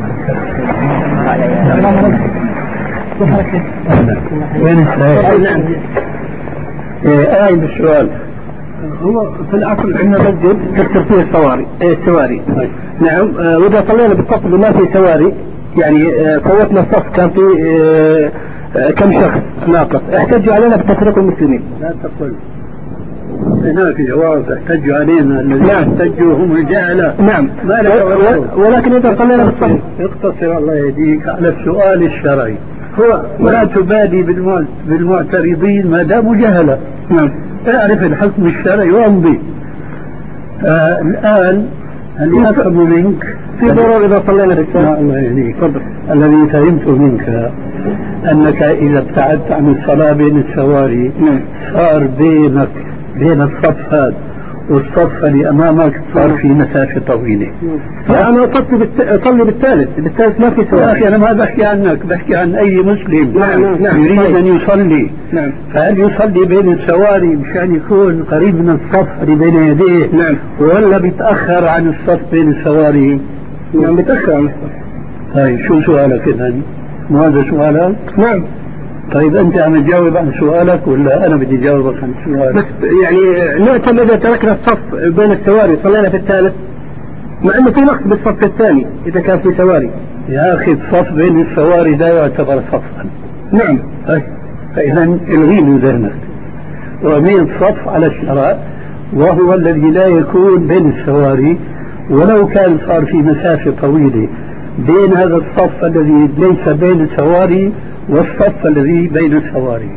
[SPEAKER 4] وين السؤال؟ بالسؤال هو في الأصل عندنا مسجد تكثر فيه السواري. نعم. وإذا صلينا بالصف ما في سواري يعني فوتنا الصف كان في كم شخص ناقص، احتجوا علينا بتفريق المسلمين. لا تقل هناك جواز احتجوا علينا الذين احتجوا هم الجهلة. نعم. ولكن إذا صلينا بالصف اقتصر الله يهديك على السؤال الشرعي هو ولا تبالي بالمعترضين ما داموا جهلة. نعم. اعرف الحكم الشرعي وامضي. الآن اللي أفهم منك في ضرورة إذا صلينا بالصلاة. الله يهديك. الذي فهمت منك أنك إذا ابتعدت عن الصلاة بين السواري صار بين الصف هذا والصف اللي أمامك صار في مسافة طويلة. فأنا أصلي بالثالث ما في سواري. يا أخي أنا ما بحكي عنك، بحكي عن أي مسلم يريد أن يصلي. نعم. فهل يصلي بين السواري مشان يكون قريب من الصف اللي بين يديه؟ نعم. ولا بيتأخر عن الصف بين السواري؟ نعم بيتأخر عن الصف. طيب شو سؤالك إذن؟ مو هذا سؤالك؟ نعم. طيب أنت عم تجاوب عن سؤالك ولا أنا بدي جاوبك عن سؤالك؟ بس يعني نعتم إذا تركنا الصف بين السواري صلينا في الثالث مع أنه في نقص بالصف الثاني إذا كان في سواري. يا أخي الصف بين السواري ده يعتبر صفا. نعم. فإذا الغي ذهنك وأمين الصف على الشرع، وهو الذي لا يكون بين السواري ولو كان صار في مسافة طويلة بين هذا الصف الذي ليس بين السواري والصف الذي بين السواري.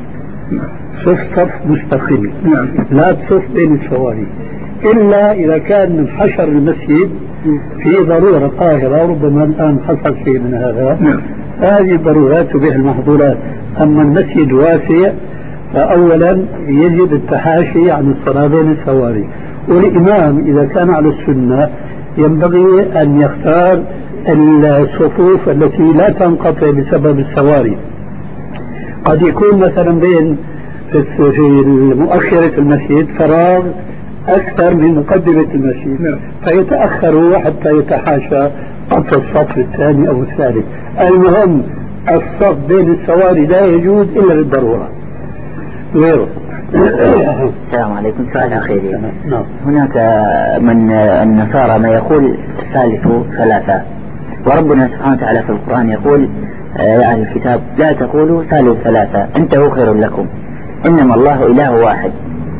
[SPEAKER 4] صف مستقل. نعم. لا تصف بين السواري إلا إذا كان من حشر المسجد في ضرورة قاهرة، ربما الآن حصل شيء من هذا. نعم. هذه الضرورات تبيح المحظورات. أما المسجد واسع فأولا يجب التحاشي عن الصلاة بين السواري، والإمام إذا كان على السنة ينبغي أن يختار الصفوف التي لا تنقطع بسبب السواري. قد يكون مثلا بين في مؤخرة المسجد فراغ أكثر من مقدمة المسجد، فيتأخروا حتى يتحاشى قطع الصف الثاني أو الثالث. المهم الصف بين السواري لا يجوز إلا للضرورة. غيره.
[SPEAKER 9] السلام عليكم. سؤال أخير. هناك من النصارى ما يقول ثالث ثلاثة، وربنا سبحانه وتعالى في القرآن يقول يا أهل الكتاب لا تقولوا ثالث ثلاثة انتهوا خير لكم إنما الله إله واحد.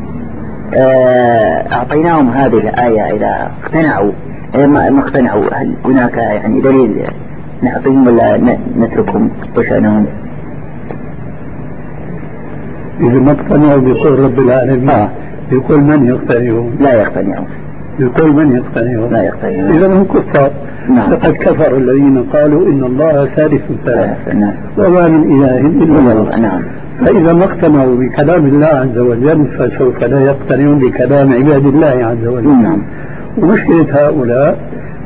[SPEAKER 9] أعطيناهم هذه الآية إذا اقتنعوا ما اقتنعوا، هل هناك يعني دليل نعطيهم ولا نتركهم وشأنهم؟
[SPEAKER 4] إذا ما اقتنعوا بقول رب العالمين يقول من يقتنعون؟
[SPEAKER 9] لا يقتنعون.
[SPEAKER 4] يقول من يقتنعون؟
[SPEAKER 9] لا يقتنعون.
[SPEAKER 4] إذا هم كفار.
[SPEAKER 9] نعم.
[SPEAKER 4] لقد كفروا الذين قالوا إن الله ثالث ثلاثة وما من إله إلا الله.
[SPEAKER 9] نعم.
[SPEAKER 4] فإذا ما اقتنعوا بكلام الله عز وجل فسوف لا يقتنعون بكلام عباد الله عز وجل.
[SPEAKER 9] نعم.
[SPEAKER 4] ومشكلة هؤلاء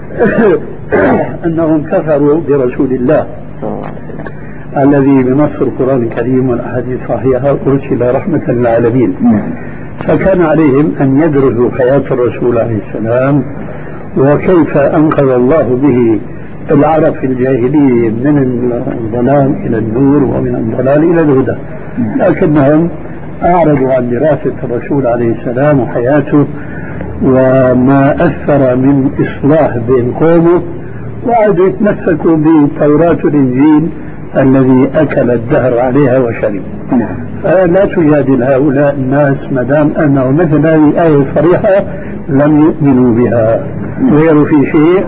[SPEAKER 4] أنهم كفروا برسول الله الذي بنص القرآن الكريم والأحاديث الصحيحة أرسل رحمة للعالمين. فكان عليهم أن يدرسوا حياة الرسول عليه السلام وكيف أنقذ الله به العرب في الجاهلية من الضلال إلى النور ومن الضلال إلى الهدى، لكنهم أعرضوا عن دراسة الرسول عليه السلام وحياته وما أثر من إصلاح بين قومه، وعادوا يتمسكوا بالتوراة والإنجيل الذي أكل الدهر عليها وشرب. فلا تجادل هؤلاء الناس ما دام أنه مثل هذه الآية الصريحة لم يؤمنوا بها. غير في شيء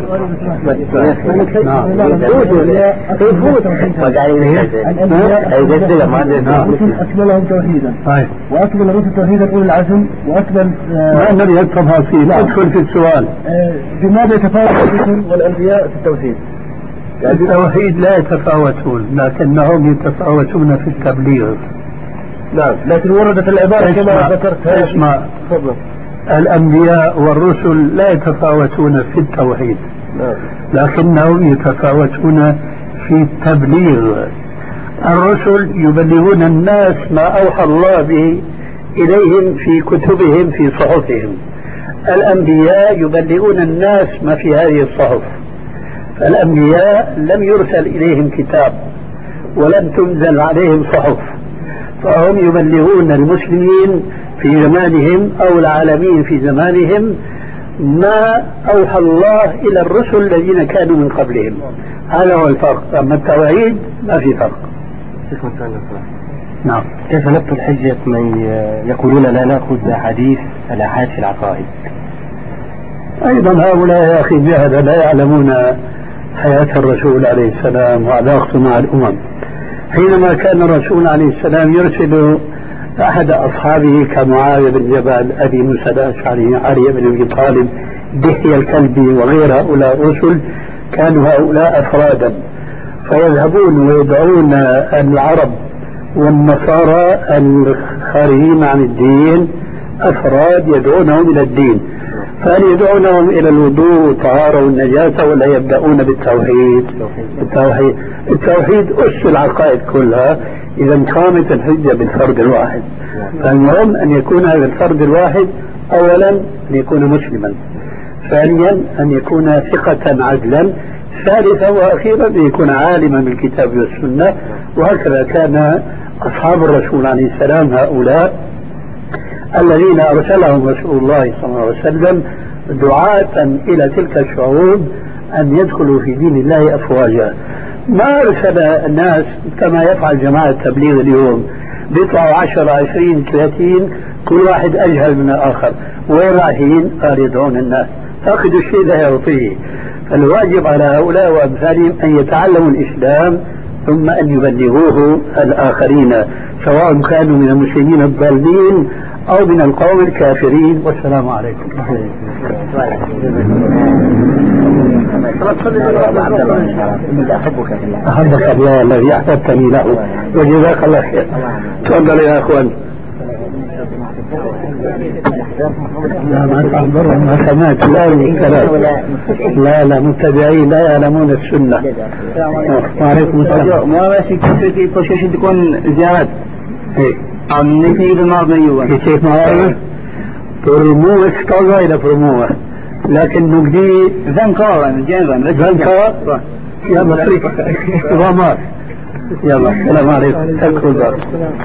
[SPEAKER 5] أكملهم توحيدا وأكمل الرسل توحيدا أولي العزم وأكمل
[SPEAKER 4] ما نريد التفاصيل. ادخل في السؤال.
[SPEAKER 5] بماذا يتفاوت الرسل والأنبياء في التوحيد؟
[SPEAKER 4] التوحيد لا يتفاوتون لكنهم يتفاوتون في التبليغ.
[SPEAKER 5] نعم، لكن وردت العبارة كما ذكرت.
[SPEAKER 4] اسمع، الأنبياء والرسل لا يتفاوتون في التوحيد لكنهم يتفاوتون في التبليغ. الرسل يبلغون الناس ما أوحى الله به إليهم في كتبهم في صحفهم. الأنبياء يبلغون الناس ما في هذه الصحف. الأنبياء لم يرسل إليهم كتاب ولم تنزل عليهم صحف، فهم يبلغون المسلمين في زمانهم أو العالمين في زمانهم ما أوحى الله إلى الرسل الذين كانوا من قبلهم. هذا هو الفرق. أما التوحيد ما في فرق.
[SPEAKER 5] نعم. كيف نبطل حجة من يقولون لا نأخذ أحاديث الآحاد في العقائد؟
[SPEAKER 4] أيضا هؤلاء يا أخي جهل لا يعلمون حياة الرسول عليه السلام وعلاقته مع الأمم. حينما كان الرسول عليه السلام يرسل أحد أصحابه كمعاوية بن جبل، أبي موسى الأشعري، علي بن أبي طالب، دحية الكلبي وغير هؤلاء الرسل، كانوا هؤلاء أفرادا فيذهبون ويدعون العرب والنصارى الخارجين عن الدين أفراد يدعونهم إلى الدين. فهل يدعونهم إلى الوضوء والطهارة والنجاسة ولا يبدأون بالتوحيد؟ التوحيد أس العقائد كلها. إذا قامت الحجة بالفرد الواحد، فالمهم أن يكون هذا الفرد الواحد أولا أن يكون مسلما، ثانيا أن يكون ثقة عدلا، ثالثا وأخيرا أن يكون عالما بالكتاب والسنة. وهكذا كان أصحاب الرسول عليه السلام هؤلاء الذين أرسلهم رسول الله صلى الله عليه وسلم دعاة إلى تلك الشعوب أن يدخلوا في دين الله أفواجا. ما أرسل الناس كما يفعل جماعة التبليغ اليوم، بيطلعوا 10 20 30 كل واحد أجهل من الآخر، وين رايحين؟ قال يدعون الناس، فأخذوا الشيء لا يعطيه. فالواجب على هؤلاء وأمثالهم أن يتعلموا الإسلام ثم أن يبلغوه الآخرين، سواء كانوا من المسلمين الضالين أو من القوم الكافرين. والسلام عليكم. أحبك الله الذي أحببتني له وجزاك الله خير. تفضل يا أخوان. لا ما تحضرهم ما سمعت لا متبعين لا يعلمون السنة. وعليكم السلام.
[SPEAKER 7] ما ماشي كيف تكون زيارات عم نيجي بالماضي أيوة
[SPEAKER 4] كيف ما برموه استوى إلى برموه لكن نقدي
[SPEAKER 7] ذنكا
[SPEAKER 4] يا مصري غمار. يلا السلام عليكم. تذكروا الباب.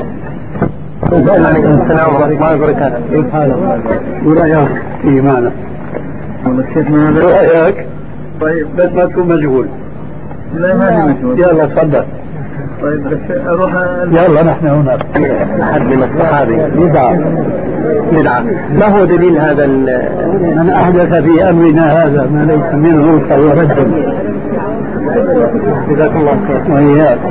[SPEAKER 5] وعليكم السلام ورحمة الله وبركاته.
[SPEAKER 4] كيف حالك؟ ورأيك في معنا؟ رأيك؟ طيب بس ما تكون مشغول.
[SPEAKER 5] لا ما مشغول.
[SPEAKER 4] يلا تفضل.
[SPEAKER 5] طيب بس اروح
[SPEAKER 4] يلا نحن هنا.
[SPEAKER 5] احد من الصحابي بدعة. ما هو دليل هذا
[SPEAKER 4] من احدث في امرنا هذا ما ليس منه فهو رد.
[SPEAKER 5] جزاك الله خير.
[SPEAKER 4] وإياك.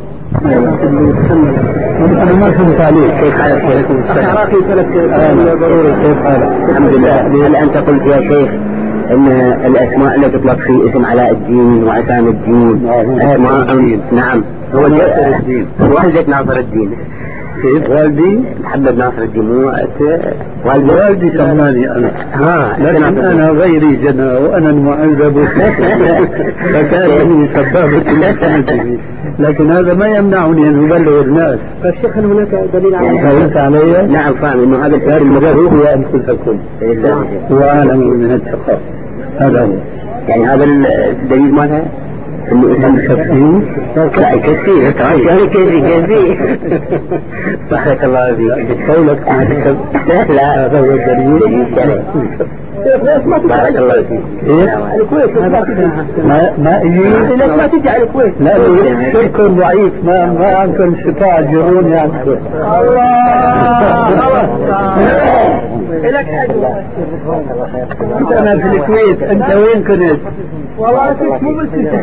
[SPEAKER 4] أنا ما فهمت عليك.
[SPEAKER 5] كيف حالك؟ وعليكم السلام.
[SPEAKER 4] أخي ضروري. كيف حالك؟
[SPEAKER 5] الحمد لله. هل أنت قلت يا شيخ أن الأسماء التي تطلق في اسم علاء الدين وعسام الدين أسماء نعم هو والدة ناصر الدين.
[SPEAKER 4] كيف؟
[SPEAKER 5] والدي محمد ناصر الدين مو
[SPEAKER 4] والدي سماني أنا. لكن أنا غيري جنى وأنا المعذب فكان من سبابة لكن هذا ما يمنعني أن أبلغ الناس.
[SPEAKER 5] فالشيخ هناك دليل على
[SPEAKER 4] فهمت علي؟
[SPEAKER 5] نعم فاهم إنه هذا الكلام
[SPEAKER 4] المجهول هو أنفسكم وأعلم من الثقة. هذا هو
[SPEAKER 5] يعني هذا الدليل ماذا؟ انه اسم
[SPEAKER 4] كثير
[SPEAKER 5] لا كثير كثير صحك الله فيك
[SPEAKER 4] قولك ما تكذب.
[SPEAKER 5] لا
[SPEAKER 4] هذا هو الدليل.
[SPEAKER 5] بارك الله فيك.
[SPEAKER 4] الكويت ما يجي
[SPEAKER 5] لك ما تجي على الكويت.
[SPEAKER 4] لا شرك ضعيف ما أمكن استطاع الجرون يعرفه.
[SPEAKER 5] لك حاجة
[SPEAKER 4] أنا في الكويت. أنت وين كنت؟
[SPEAKER 5] والله كنت مو بالسجن.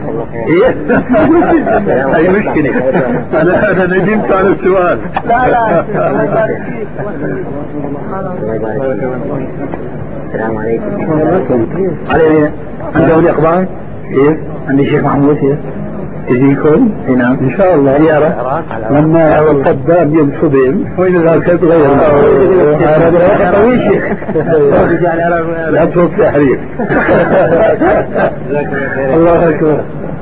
[SPEAKER 4] هاي مشكلة. أنا ندمت على السؤال.
[SPEAKER 5] لا السلام عليكم.
[SPEAKER 4] عندهم إقبال؟ كيف؟ عندي شيخ محمود كيف؟ تجيكم؟ نعم إن شاء الله زيارة لما القدام ينصدم وإذا ذاك تغير هذا طويل شيخ لا تفوت تحريف. الله أكبر.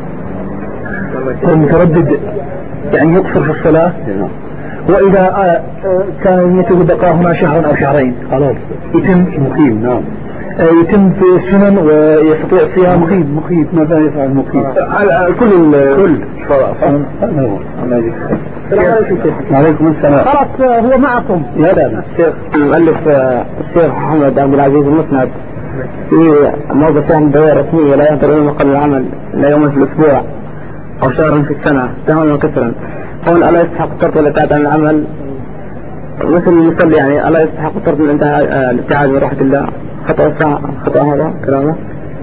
[SPEAKER 4] متردد يعني يقصر في الصلاة وإذا كان يتم بقاء هنا شهرا أو شهرين خلاص يتم مقيم. نعم يتم في السنن ويستطيع صيام مقيم ماذا يفعل مقيم على كل عليكم السلام.
[SPEAKER 5] خلاص هو معكم.
[SPEAKER 4] لا
[SPEAKER 5] الشيخ المؤلف الشيخ محمد عبد العزيز المسند في موظفين دورة رسمية لا ينتظرون مقر العمل لا يوم في الأسبوع أو شهرا في السنة تماما وكثرا. هون ألا يستحق الطرد والابتعاد عن العمل مثل المصلي يعني ألا يستحق الطرد من الابتعاد من روحة الله. خطأ هذا كلامه.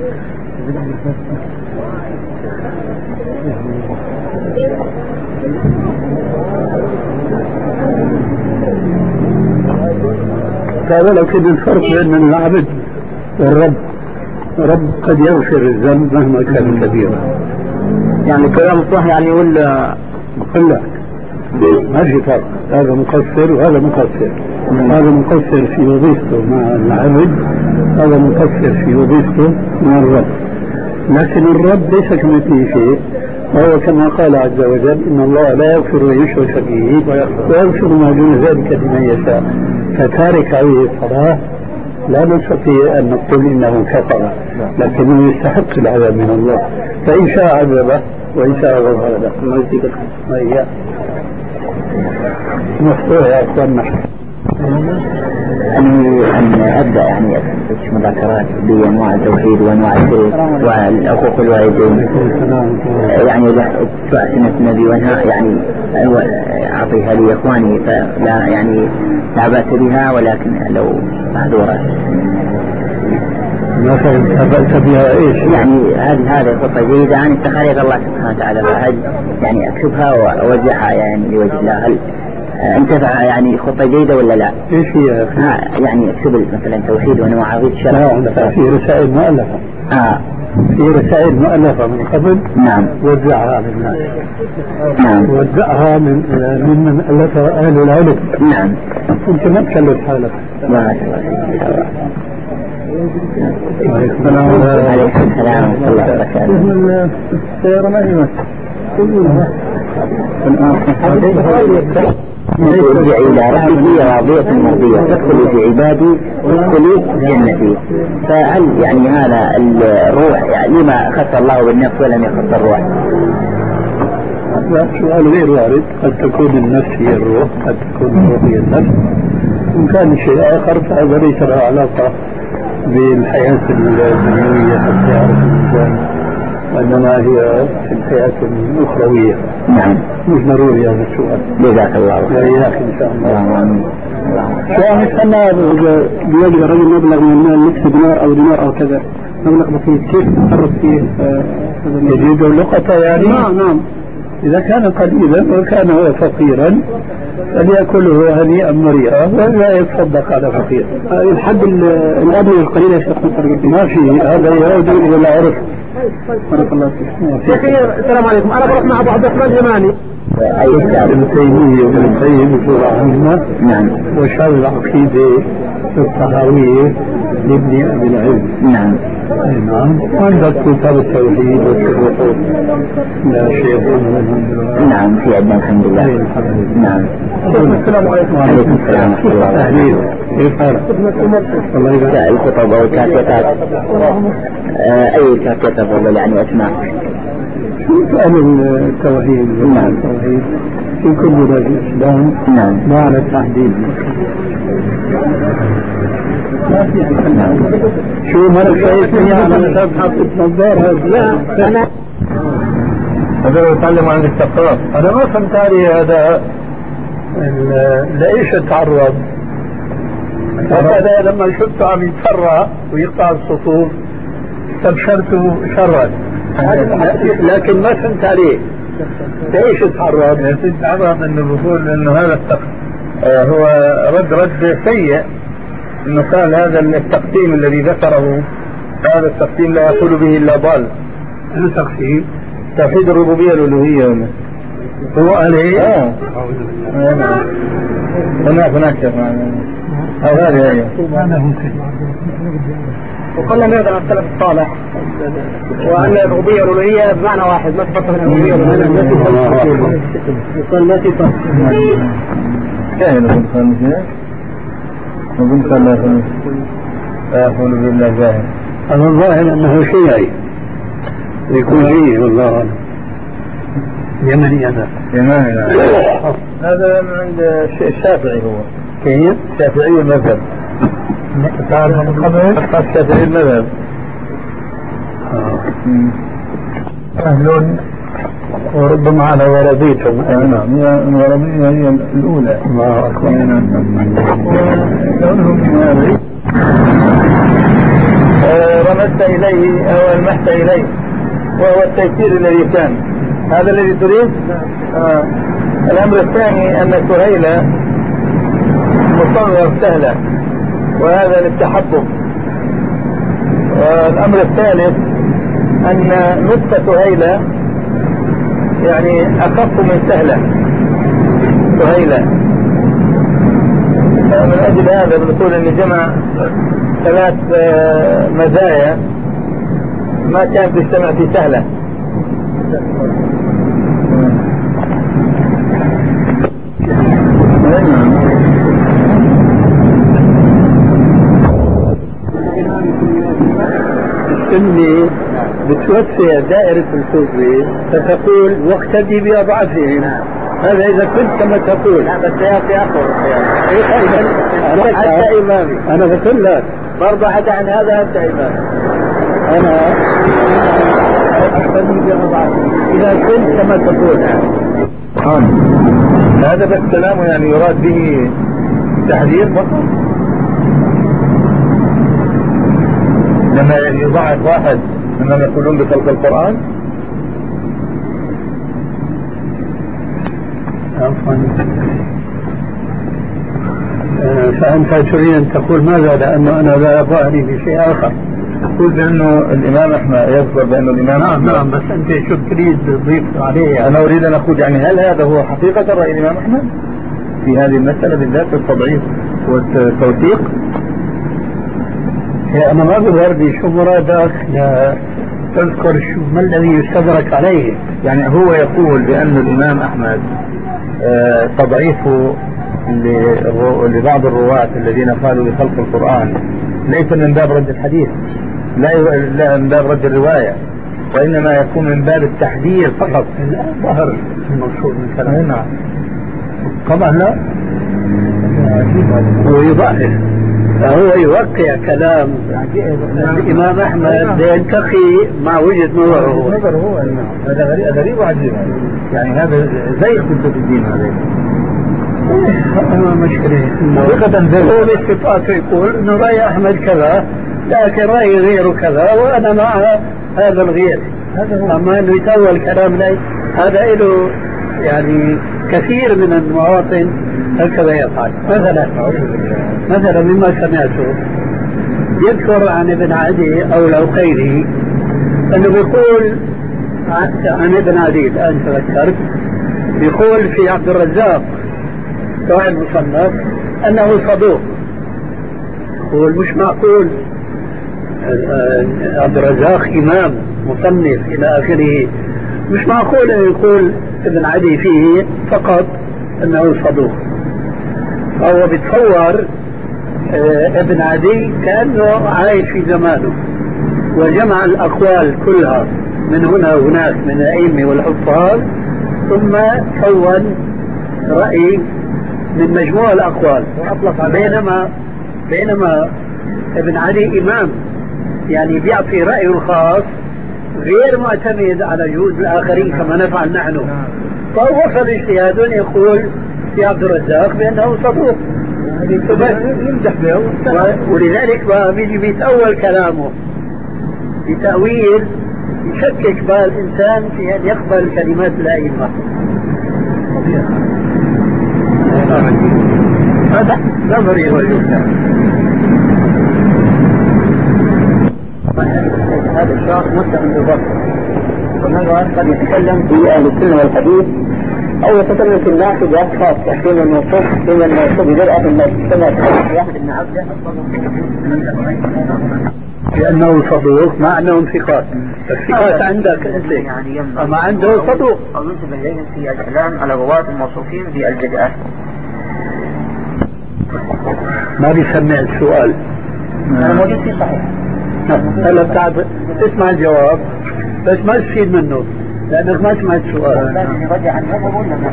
[SPEAKER 4] هذا لكن الفرق بين العبد والرب. رب قد يغفر الذنب مهما كان كبيرا.
[SPEAKER 5] يعني كلام صح يعني ولا
[SPEAKER 4] بقول لك ما في فرق. هذا مقصر وهذا مقصر. هذا مقصر في وظيفته مع العبد هذا مقصر في وظيفته مع الرب. لكن الرب ليس كمثله شيء وهو كما قال عز وجل إن الله لا يغفر أن يشرك به ويغفر ما دون ذلك لمن يشاء. فتارك عليه الصلاة لا نستطيع أن نقول إنه كفر لكنه يستحق العذاب من الله. فإن شاء عذبه وإن شاء غفر له. ما هي مفتوح يا أخواننا.
[SPEAKER 9] أن أبدأ يعني أكتب مذكرات بأنواع التوحيد وأنواع الشرك والحقوق الوالدين يعني سنة النبي وأنها يعني أعطيها لإخواني فلا يعني لا بأس بها ولكن لو معذورة.
[SPEAKER 4] ما فهمت بأس بها إيش؟
[SPEAKER 9] يعني هذه خطة جيدة عن اتخاذ الله سبحانه وتعالى فهل يعني أكتبها وأوزعها يعني لوجه الله هل انتفع يعني خطة جيدة ولا لا؟
[SPEAKER 4] ايش هي؟
[SPEAKER 9] يعني اكتب مثلا توحيد وانواع عقيدة الشرع.
[SPEAKER 4] لا في رسائل مؤلفة. في رسائل مؤلفة من قبل.
[SPEAKER 9] نعم.
[SPEAKER 4] وزعها للناس.
[SPEAKER 9] نعم.
[SPEAKER 4] وزعها ممن ألفها أهل العلم.
[SPEAKER 9] نعم.
[SPEAKER 4] أنت ما تكلف حالك.
[SPEAKER 9] ما شاء الله.
[SPEAKER 4] عليكم السلام
[SPEAKER 9] ورحمة الله وبركاته.
[SPEAKER 4] السيارة ما هي
[SPEAKER 9] ارجعي إلى ربك راضية مرضية تدخلي في عبادي وادخلي جنتي. فهل يعني هذا الروح يعني لما خص الله بالنفس ولم يخص الروح؟
[SPEAKER 4] لا، سؤال غير وارد. قد تكون النفس هي الروح، قد تكون الروح هي النفس. إن كان شيء آخر فهذا ليس له علاقة بالحياة الدنيوية حتى يعرف الإنسان، وإنما هي في الحياة الأخروية.
[SPEAKER 9] نعم.
[SPEAKER 4] مش ضروري هذا السؤال.
[SPEAKER 9] جزاك الله خير.
[SPEAKER 4] وإياك إن شاء الله.
[SPEAKER 5] شو أنا بيجي الرجل مبلغ من المال نصف دينار أو كذا مبلغ بسيط، كيف تصرف فيه؟
[SPEAKER 4] يجيد اللقطة يعني؟
[SPEAKER 5] نعم.
[SPEAKER 4] إذا كان قليلا وكان هو فقيرا فليأكله هنيئا مريئا ولا يتصدق على فقير.
[SPEAKER 5] الحد الأدنى والقليل يا شيخ
[SPEAKER 4] ما في، هذا يعود إلى العرف.
[SPEAKER 5] بارك الله فيك. السلام عليكم. أنا بروح مع أبو عبد الرحمن اليماني.
[SPEAKER 4] ابن تيمية وابن القيم بصورة عامة.
[SPEAKER 9] نعم.
[SPEAKER 4] وشرح العقيدة الطحاوية لابن أبي العز.
[SPEAKER 9] نعم.
[SPEAKER 4] نعم. وعندك كتاب التوحيد والشروح لا شيخ.
[SPEAKER 9] نعم في عندنا الحمد لله. نعم.
[SPEAKER 5] السلام عليكم.
[SPEAKER 9] وعليكم السلام ورحمة الله.
[SPEAKER 4] أهلين. كيف حالك؟ الله يبارك.
[SPEAKER 9] الخطب أو الكاسيتات. أي كاسيتات أفضل يعني أسماء؟
[SPEAKER 4] سؤال التوحيد.
[SPEAKER 9] نعم.
[SPEAKER 4] التوحيد في كل بلاد الإسلام.
[SPEAKER 9] نعم.
[SPEAKER 4] ما على التحديد. ما في حل. شو مالك شايفني على مسافة حاطط نظارة؟ لا أنا هذا يتعلم عن الثقافة. أنا ما فهمت عليه هذا لإيش تعرض؟ هذا لما شفته عم يتفرع ويقطع الصفوف استبشرته شرا، لكن ما فهمت عليه لإيش تعرض؟ تعرض انه بقول انه هذا هو رد سيء، انه قال هذا التقسيم الذي ذكره هذا التقسيم لا يقول به الا ضال. شنو تقسيم؟ توحيد الربوبيه الالوهيه هو عليه. هناك هذه هي.
[SPEAKER 5] وقلنا نرجع على السلف الصالح وأن الربوبية والألوهية بمعنى واحد، ما تفرق بين الربوبية والألوهية. يقول لا تفرق.
[SPEAKER 4] كاين ابن خالد وابن خالد يقول بالله جاهل. أنا الظاهر أنه شيعي يكون شيعي والله أعلم. يمني أنا. يمني. هذا من عند الشافعي هو. كيف؟ الشافعي المذهب. تعرف من قبل؟ الشافعي المذهب. أهل وربما على وربيتهم. نعم هي الوربية هي الأولى. الله أكبر. رمزت إليه أو ألمحت إليه وهو التيسير الذي كان. هذا الذي تريد؟ الأمر الثاني أن سهيلة مصغر سهلة وهذا للتحبب. والأمر الثالث أن نطق سهيلة يعني أخف من سهلة سهيلة. من أجل هذا بنقول أن جمع ثلاث مزايا ما كانت تجتمع في سهلة. السنة بتوسع دائرة القدوة فتقول واقتدي بأضعفهم. هذا إذا كنت كما تقول. لا بس يا أخي إمامي. أنا بقول لك برضه حتى عن هذا أنت إمامي. أنا أقتدي بأضعفهم إذا كنت كما تقول. هذا بس كلامه يعني يراد به تحذير فقط. لما يضعف واحد انهم يقولون بخلق القرآن. فأنت تريد أن تقول ماذا؟ لأنه أنا لا ظاهري في شيء آخر.
[SPEAKER 8] تقول بأنه الإمام أحمد يذكر بأنه الإمام أحمد.
[SPEAKER 2] نعم بس أنت شو تريد تضيف عليه؟
[SPEAKER 8] أنا أريد أن أقول يعني هل هذا هو حقيقة رأي الإمام أحمد في هذه المسألة بالذات التضعيف والتوثيق؟
[SPEAKER 2] أنا ما بغردي شو مرادك تذكر شو ما الذي يستدرك عليه.
[SPEAKER 8] يعني هو يقول بأن الإمام أحمد تضعيفه لبعض الرواة الذين قالوا بخلق القرآن ليس من باب رد الحديث، لا من باب رد الرواية، وإنما يكون من باب التحذير فقط.
[SPEAKER 2] ظهر المقصود من كلامه.
[SPEAKER 8] نعم
[SPEAKER 2] طبعا لا، هو يضعف، فهو يوقع كلام الإمام أحمد يلتقي مع وجهة نظره.
[SPEAKER 8] هذا غريب وعجيب، يعني هذا زي خطة الدين هذا.
[SPEAKER 2] مشكلة هو باستطاعته يقول انه رأي احمد كذا لكن رأي غيره كذا وانا مع هذا الغير. اما انه يتأول كلام لي هذا له يعني كثير من المواطن هكذا يفعل. مثلا مما سمعته يذكر عن ابن عدي او العقيلي انه بيقول عن ابن عدي، الان تذكرت، بيقول في عبد الرزاق صاحب المصنف انه صدوق. مش معقول عبد الرزاق امام مصنف الى اخره، مش معقول ان يقول ابن عدي فيه فقط انه صدوق. هو بيتصور ابن عدي كانه عايش في زمانه وجمع الاقوال كلها من هنا وهناك من الائمه والحفاظ ثم كون راي من مجموع الأقوال. بينما ابن علي إمام يعني بيعطي رأيه الخاص غير معتمد على جهود الآخرين كما نفعل نحن. فوصل اجتهاد يقول في عبد الرزاق بأنه صدوق يمدح به، ولذلك بيجي بيتأول كلامه بتأويل يشكك بالإنسان في أن يقبل كلمات الأئمة. هذا نظري هذا الشخص متهم بالضبط، وهذا قد يتكلم في أهل السنة والحديث أو يتكلم في الناس بأشخاص حين الموصوف بجرأة كما تقول واحد بن عبده لأنه صدوق مع أنهم ثقات. الثقات عندك أنت أما عنده صدوق
[SPEAKER 9] أو ينسب إليهم في الإعلام على رواة الموصوفين بالبدعة.
[SPEAKER 2] ما بيسمع السؤال.
[SPEAKER 9] أنا موجود في صحيح.
[SPEAKER 2] هلا بتعب اسمع الجواب بس ما تستفيد منه لأنك ما سمعت السؤال.
[SPEAKER 9] لازم يرجع عن هذا ولا لا؟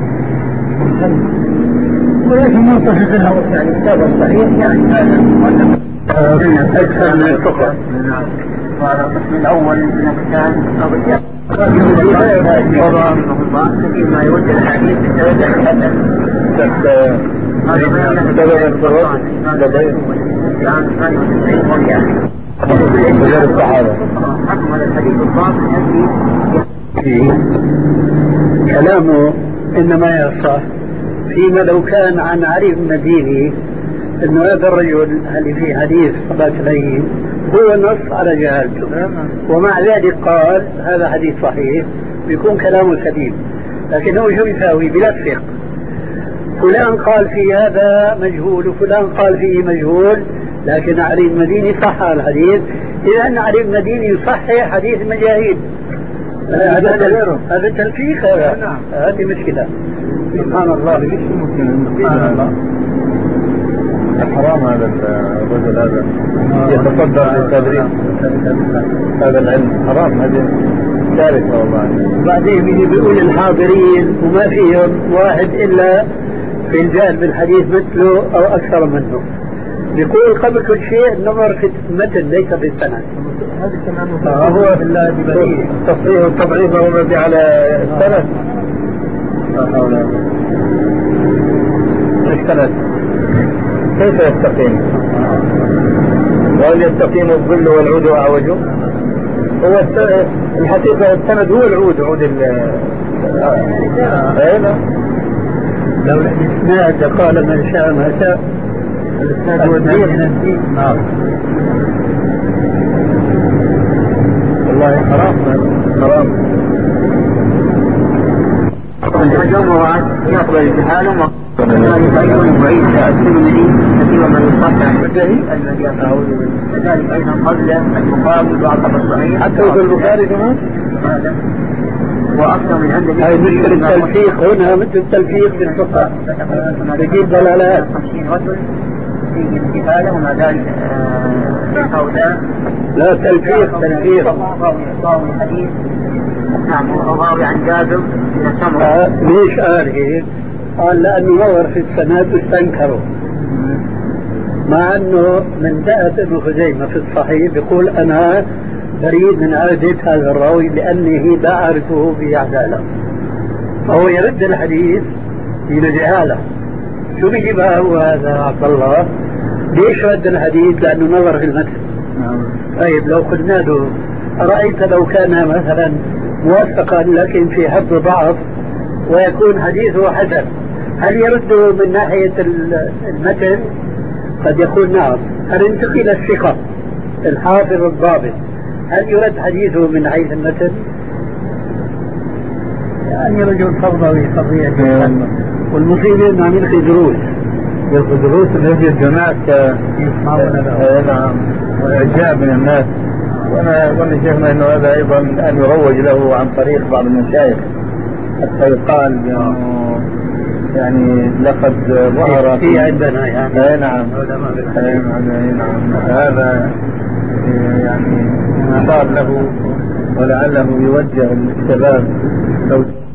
[SPEAKER 2] ولكن ما تصف له يعني كتاب الصحيح يعني هذا أكثر من الفقه.
[SPEAKER 9] وعلى القسم الأول من الكتاب أو الجاب.
[SPEAKER 2] طبعا
[SPEAKER 9] كثير ما يوجه الحديث بالتوجه الحسن. هذا ما يمنع القرآن في عام 98 مريا.
[SPEAKER 8] غير الصحابة.
[SPEAKER 9] حكم هذا الحديث الباطل يأتي
[SPEAKER 2] كلامه إنما يصح فيما لو كان عن علي بن المديني إنه هذا الرجل اللي في حديث صلاة العيد هو نص على جهالته ومع ذلك قال هذا حديث صحيح بيكون كلامه سليم. لكن هو شو يساوي بلفق فلان قال في هذا مجهول وفلان قال فيه مجهول، لكن علي المديني صح الحديث. إذا أن علي المديني يصحح حديث المجاهيل هذا تلفيق. هذه مشكلة. سبحان الله. سبحان الله.
[SPEAKER 8] حرام هذا الرجل هذا يتصدر للتدريس هذا العلم حرام. هذه كارثة والله.
[SPEAKER 2] بعدين بيجي بيقول الحاضرين وما فيهم واحد إلا في الجهل بالحديث مثله أو أكثر منه. يقول قبل كل شيء النظر في المتن ليس في السند.
[SPEAKER 8] هذا كمان هو التصحيح والتضعيف هو مبني على السند. لا حول ولا قوة. السند كيف يستقيم؟ وهل يستقيم الظل والعود أعوجه؟ هو الحقيقة السند هو العود عود
[SPEAKER 2] لو الإسناد قال من شاء ما شاء.
[SPEAKER 8] الإسناد هو الدين.
[SPEAKER 5] والله حرام.
[SPEAKER 9] الجمهورات يقبل الجهال وكذلك أيضا وعيد الترمذي كثيرا من يصحح المذهب كذلك أيضا قبل المقابل وعقب الصحيح
[SPEAKER 2] حتى في البخاري كمان
[SPEAKER 9] وأكثر من عند
[SPEAKER 2] هاي مشكلة التلفيق هنا مثل التلفيق في الفقه بيجيب ضلالات
[SPEAKER 9] 50 رجل فيه الجهالة وما ذلك هؤلاء
[SPEAKER 2] لا تلفيق
[SPEAKER 9] راوي حديث نعم راوي عن جابر من السمر
[SPEAKER 2] ليش قال هيك؟ قال لأنه نظر في السند واستنكره مع أنه من دأت ابن خزيمة في الصحيح بيقول أنا بريء من عادة هذا الراوي لأنه لا أعرفه بعدالة فهو يرد الحديث إلى جهالة. شو بيجيبها هو هذا عبد الله؟ ليش رد الحديث؟ لأنه نظر في المتن. طيب لو قلنا له أرأيت لو كان مثلا موثقا لكن في حفظ ضعف ويكون حديثه حسن هل يرده من ناحية المتن؟ قد يقول نعم. هل انتقل الثقة الحافظ الضابط هل يرد حديثه من حيث المتن؟ يعني رجل فوضوي قضية والمصيبة انه عم يلقي دروس اللي هي الجماعة يسمعون
[SPEAKER 5] نعم وإعجاب من الناس. وأنا أظن شيخنا أنه هذا أيضا أن يروج له عن طريق بعض المشايخ حتى يقال يعني لقد ظهر
[SPEAKER 2] في عندنا يعني
[SPEAKER 5] نعم هذا يعني يقال له ولعله يوجه الشباب لو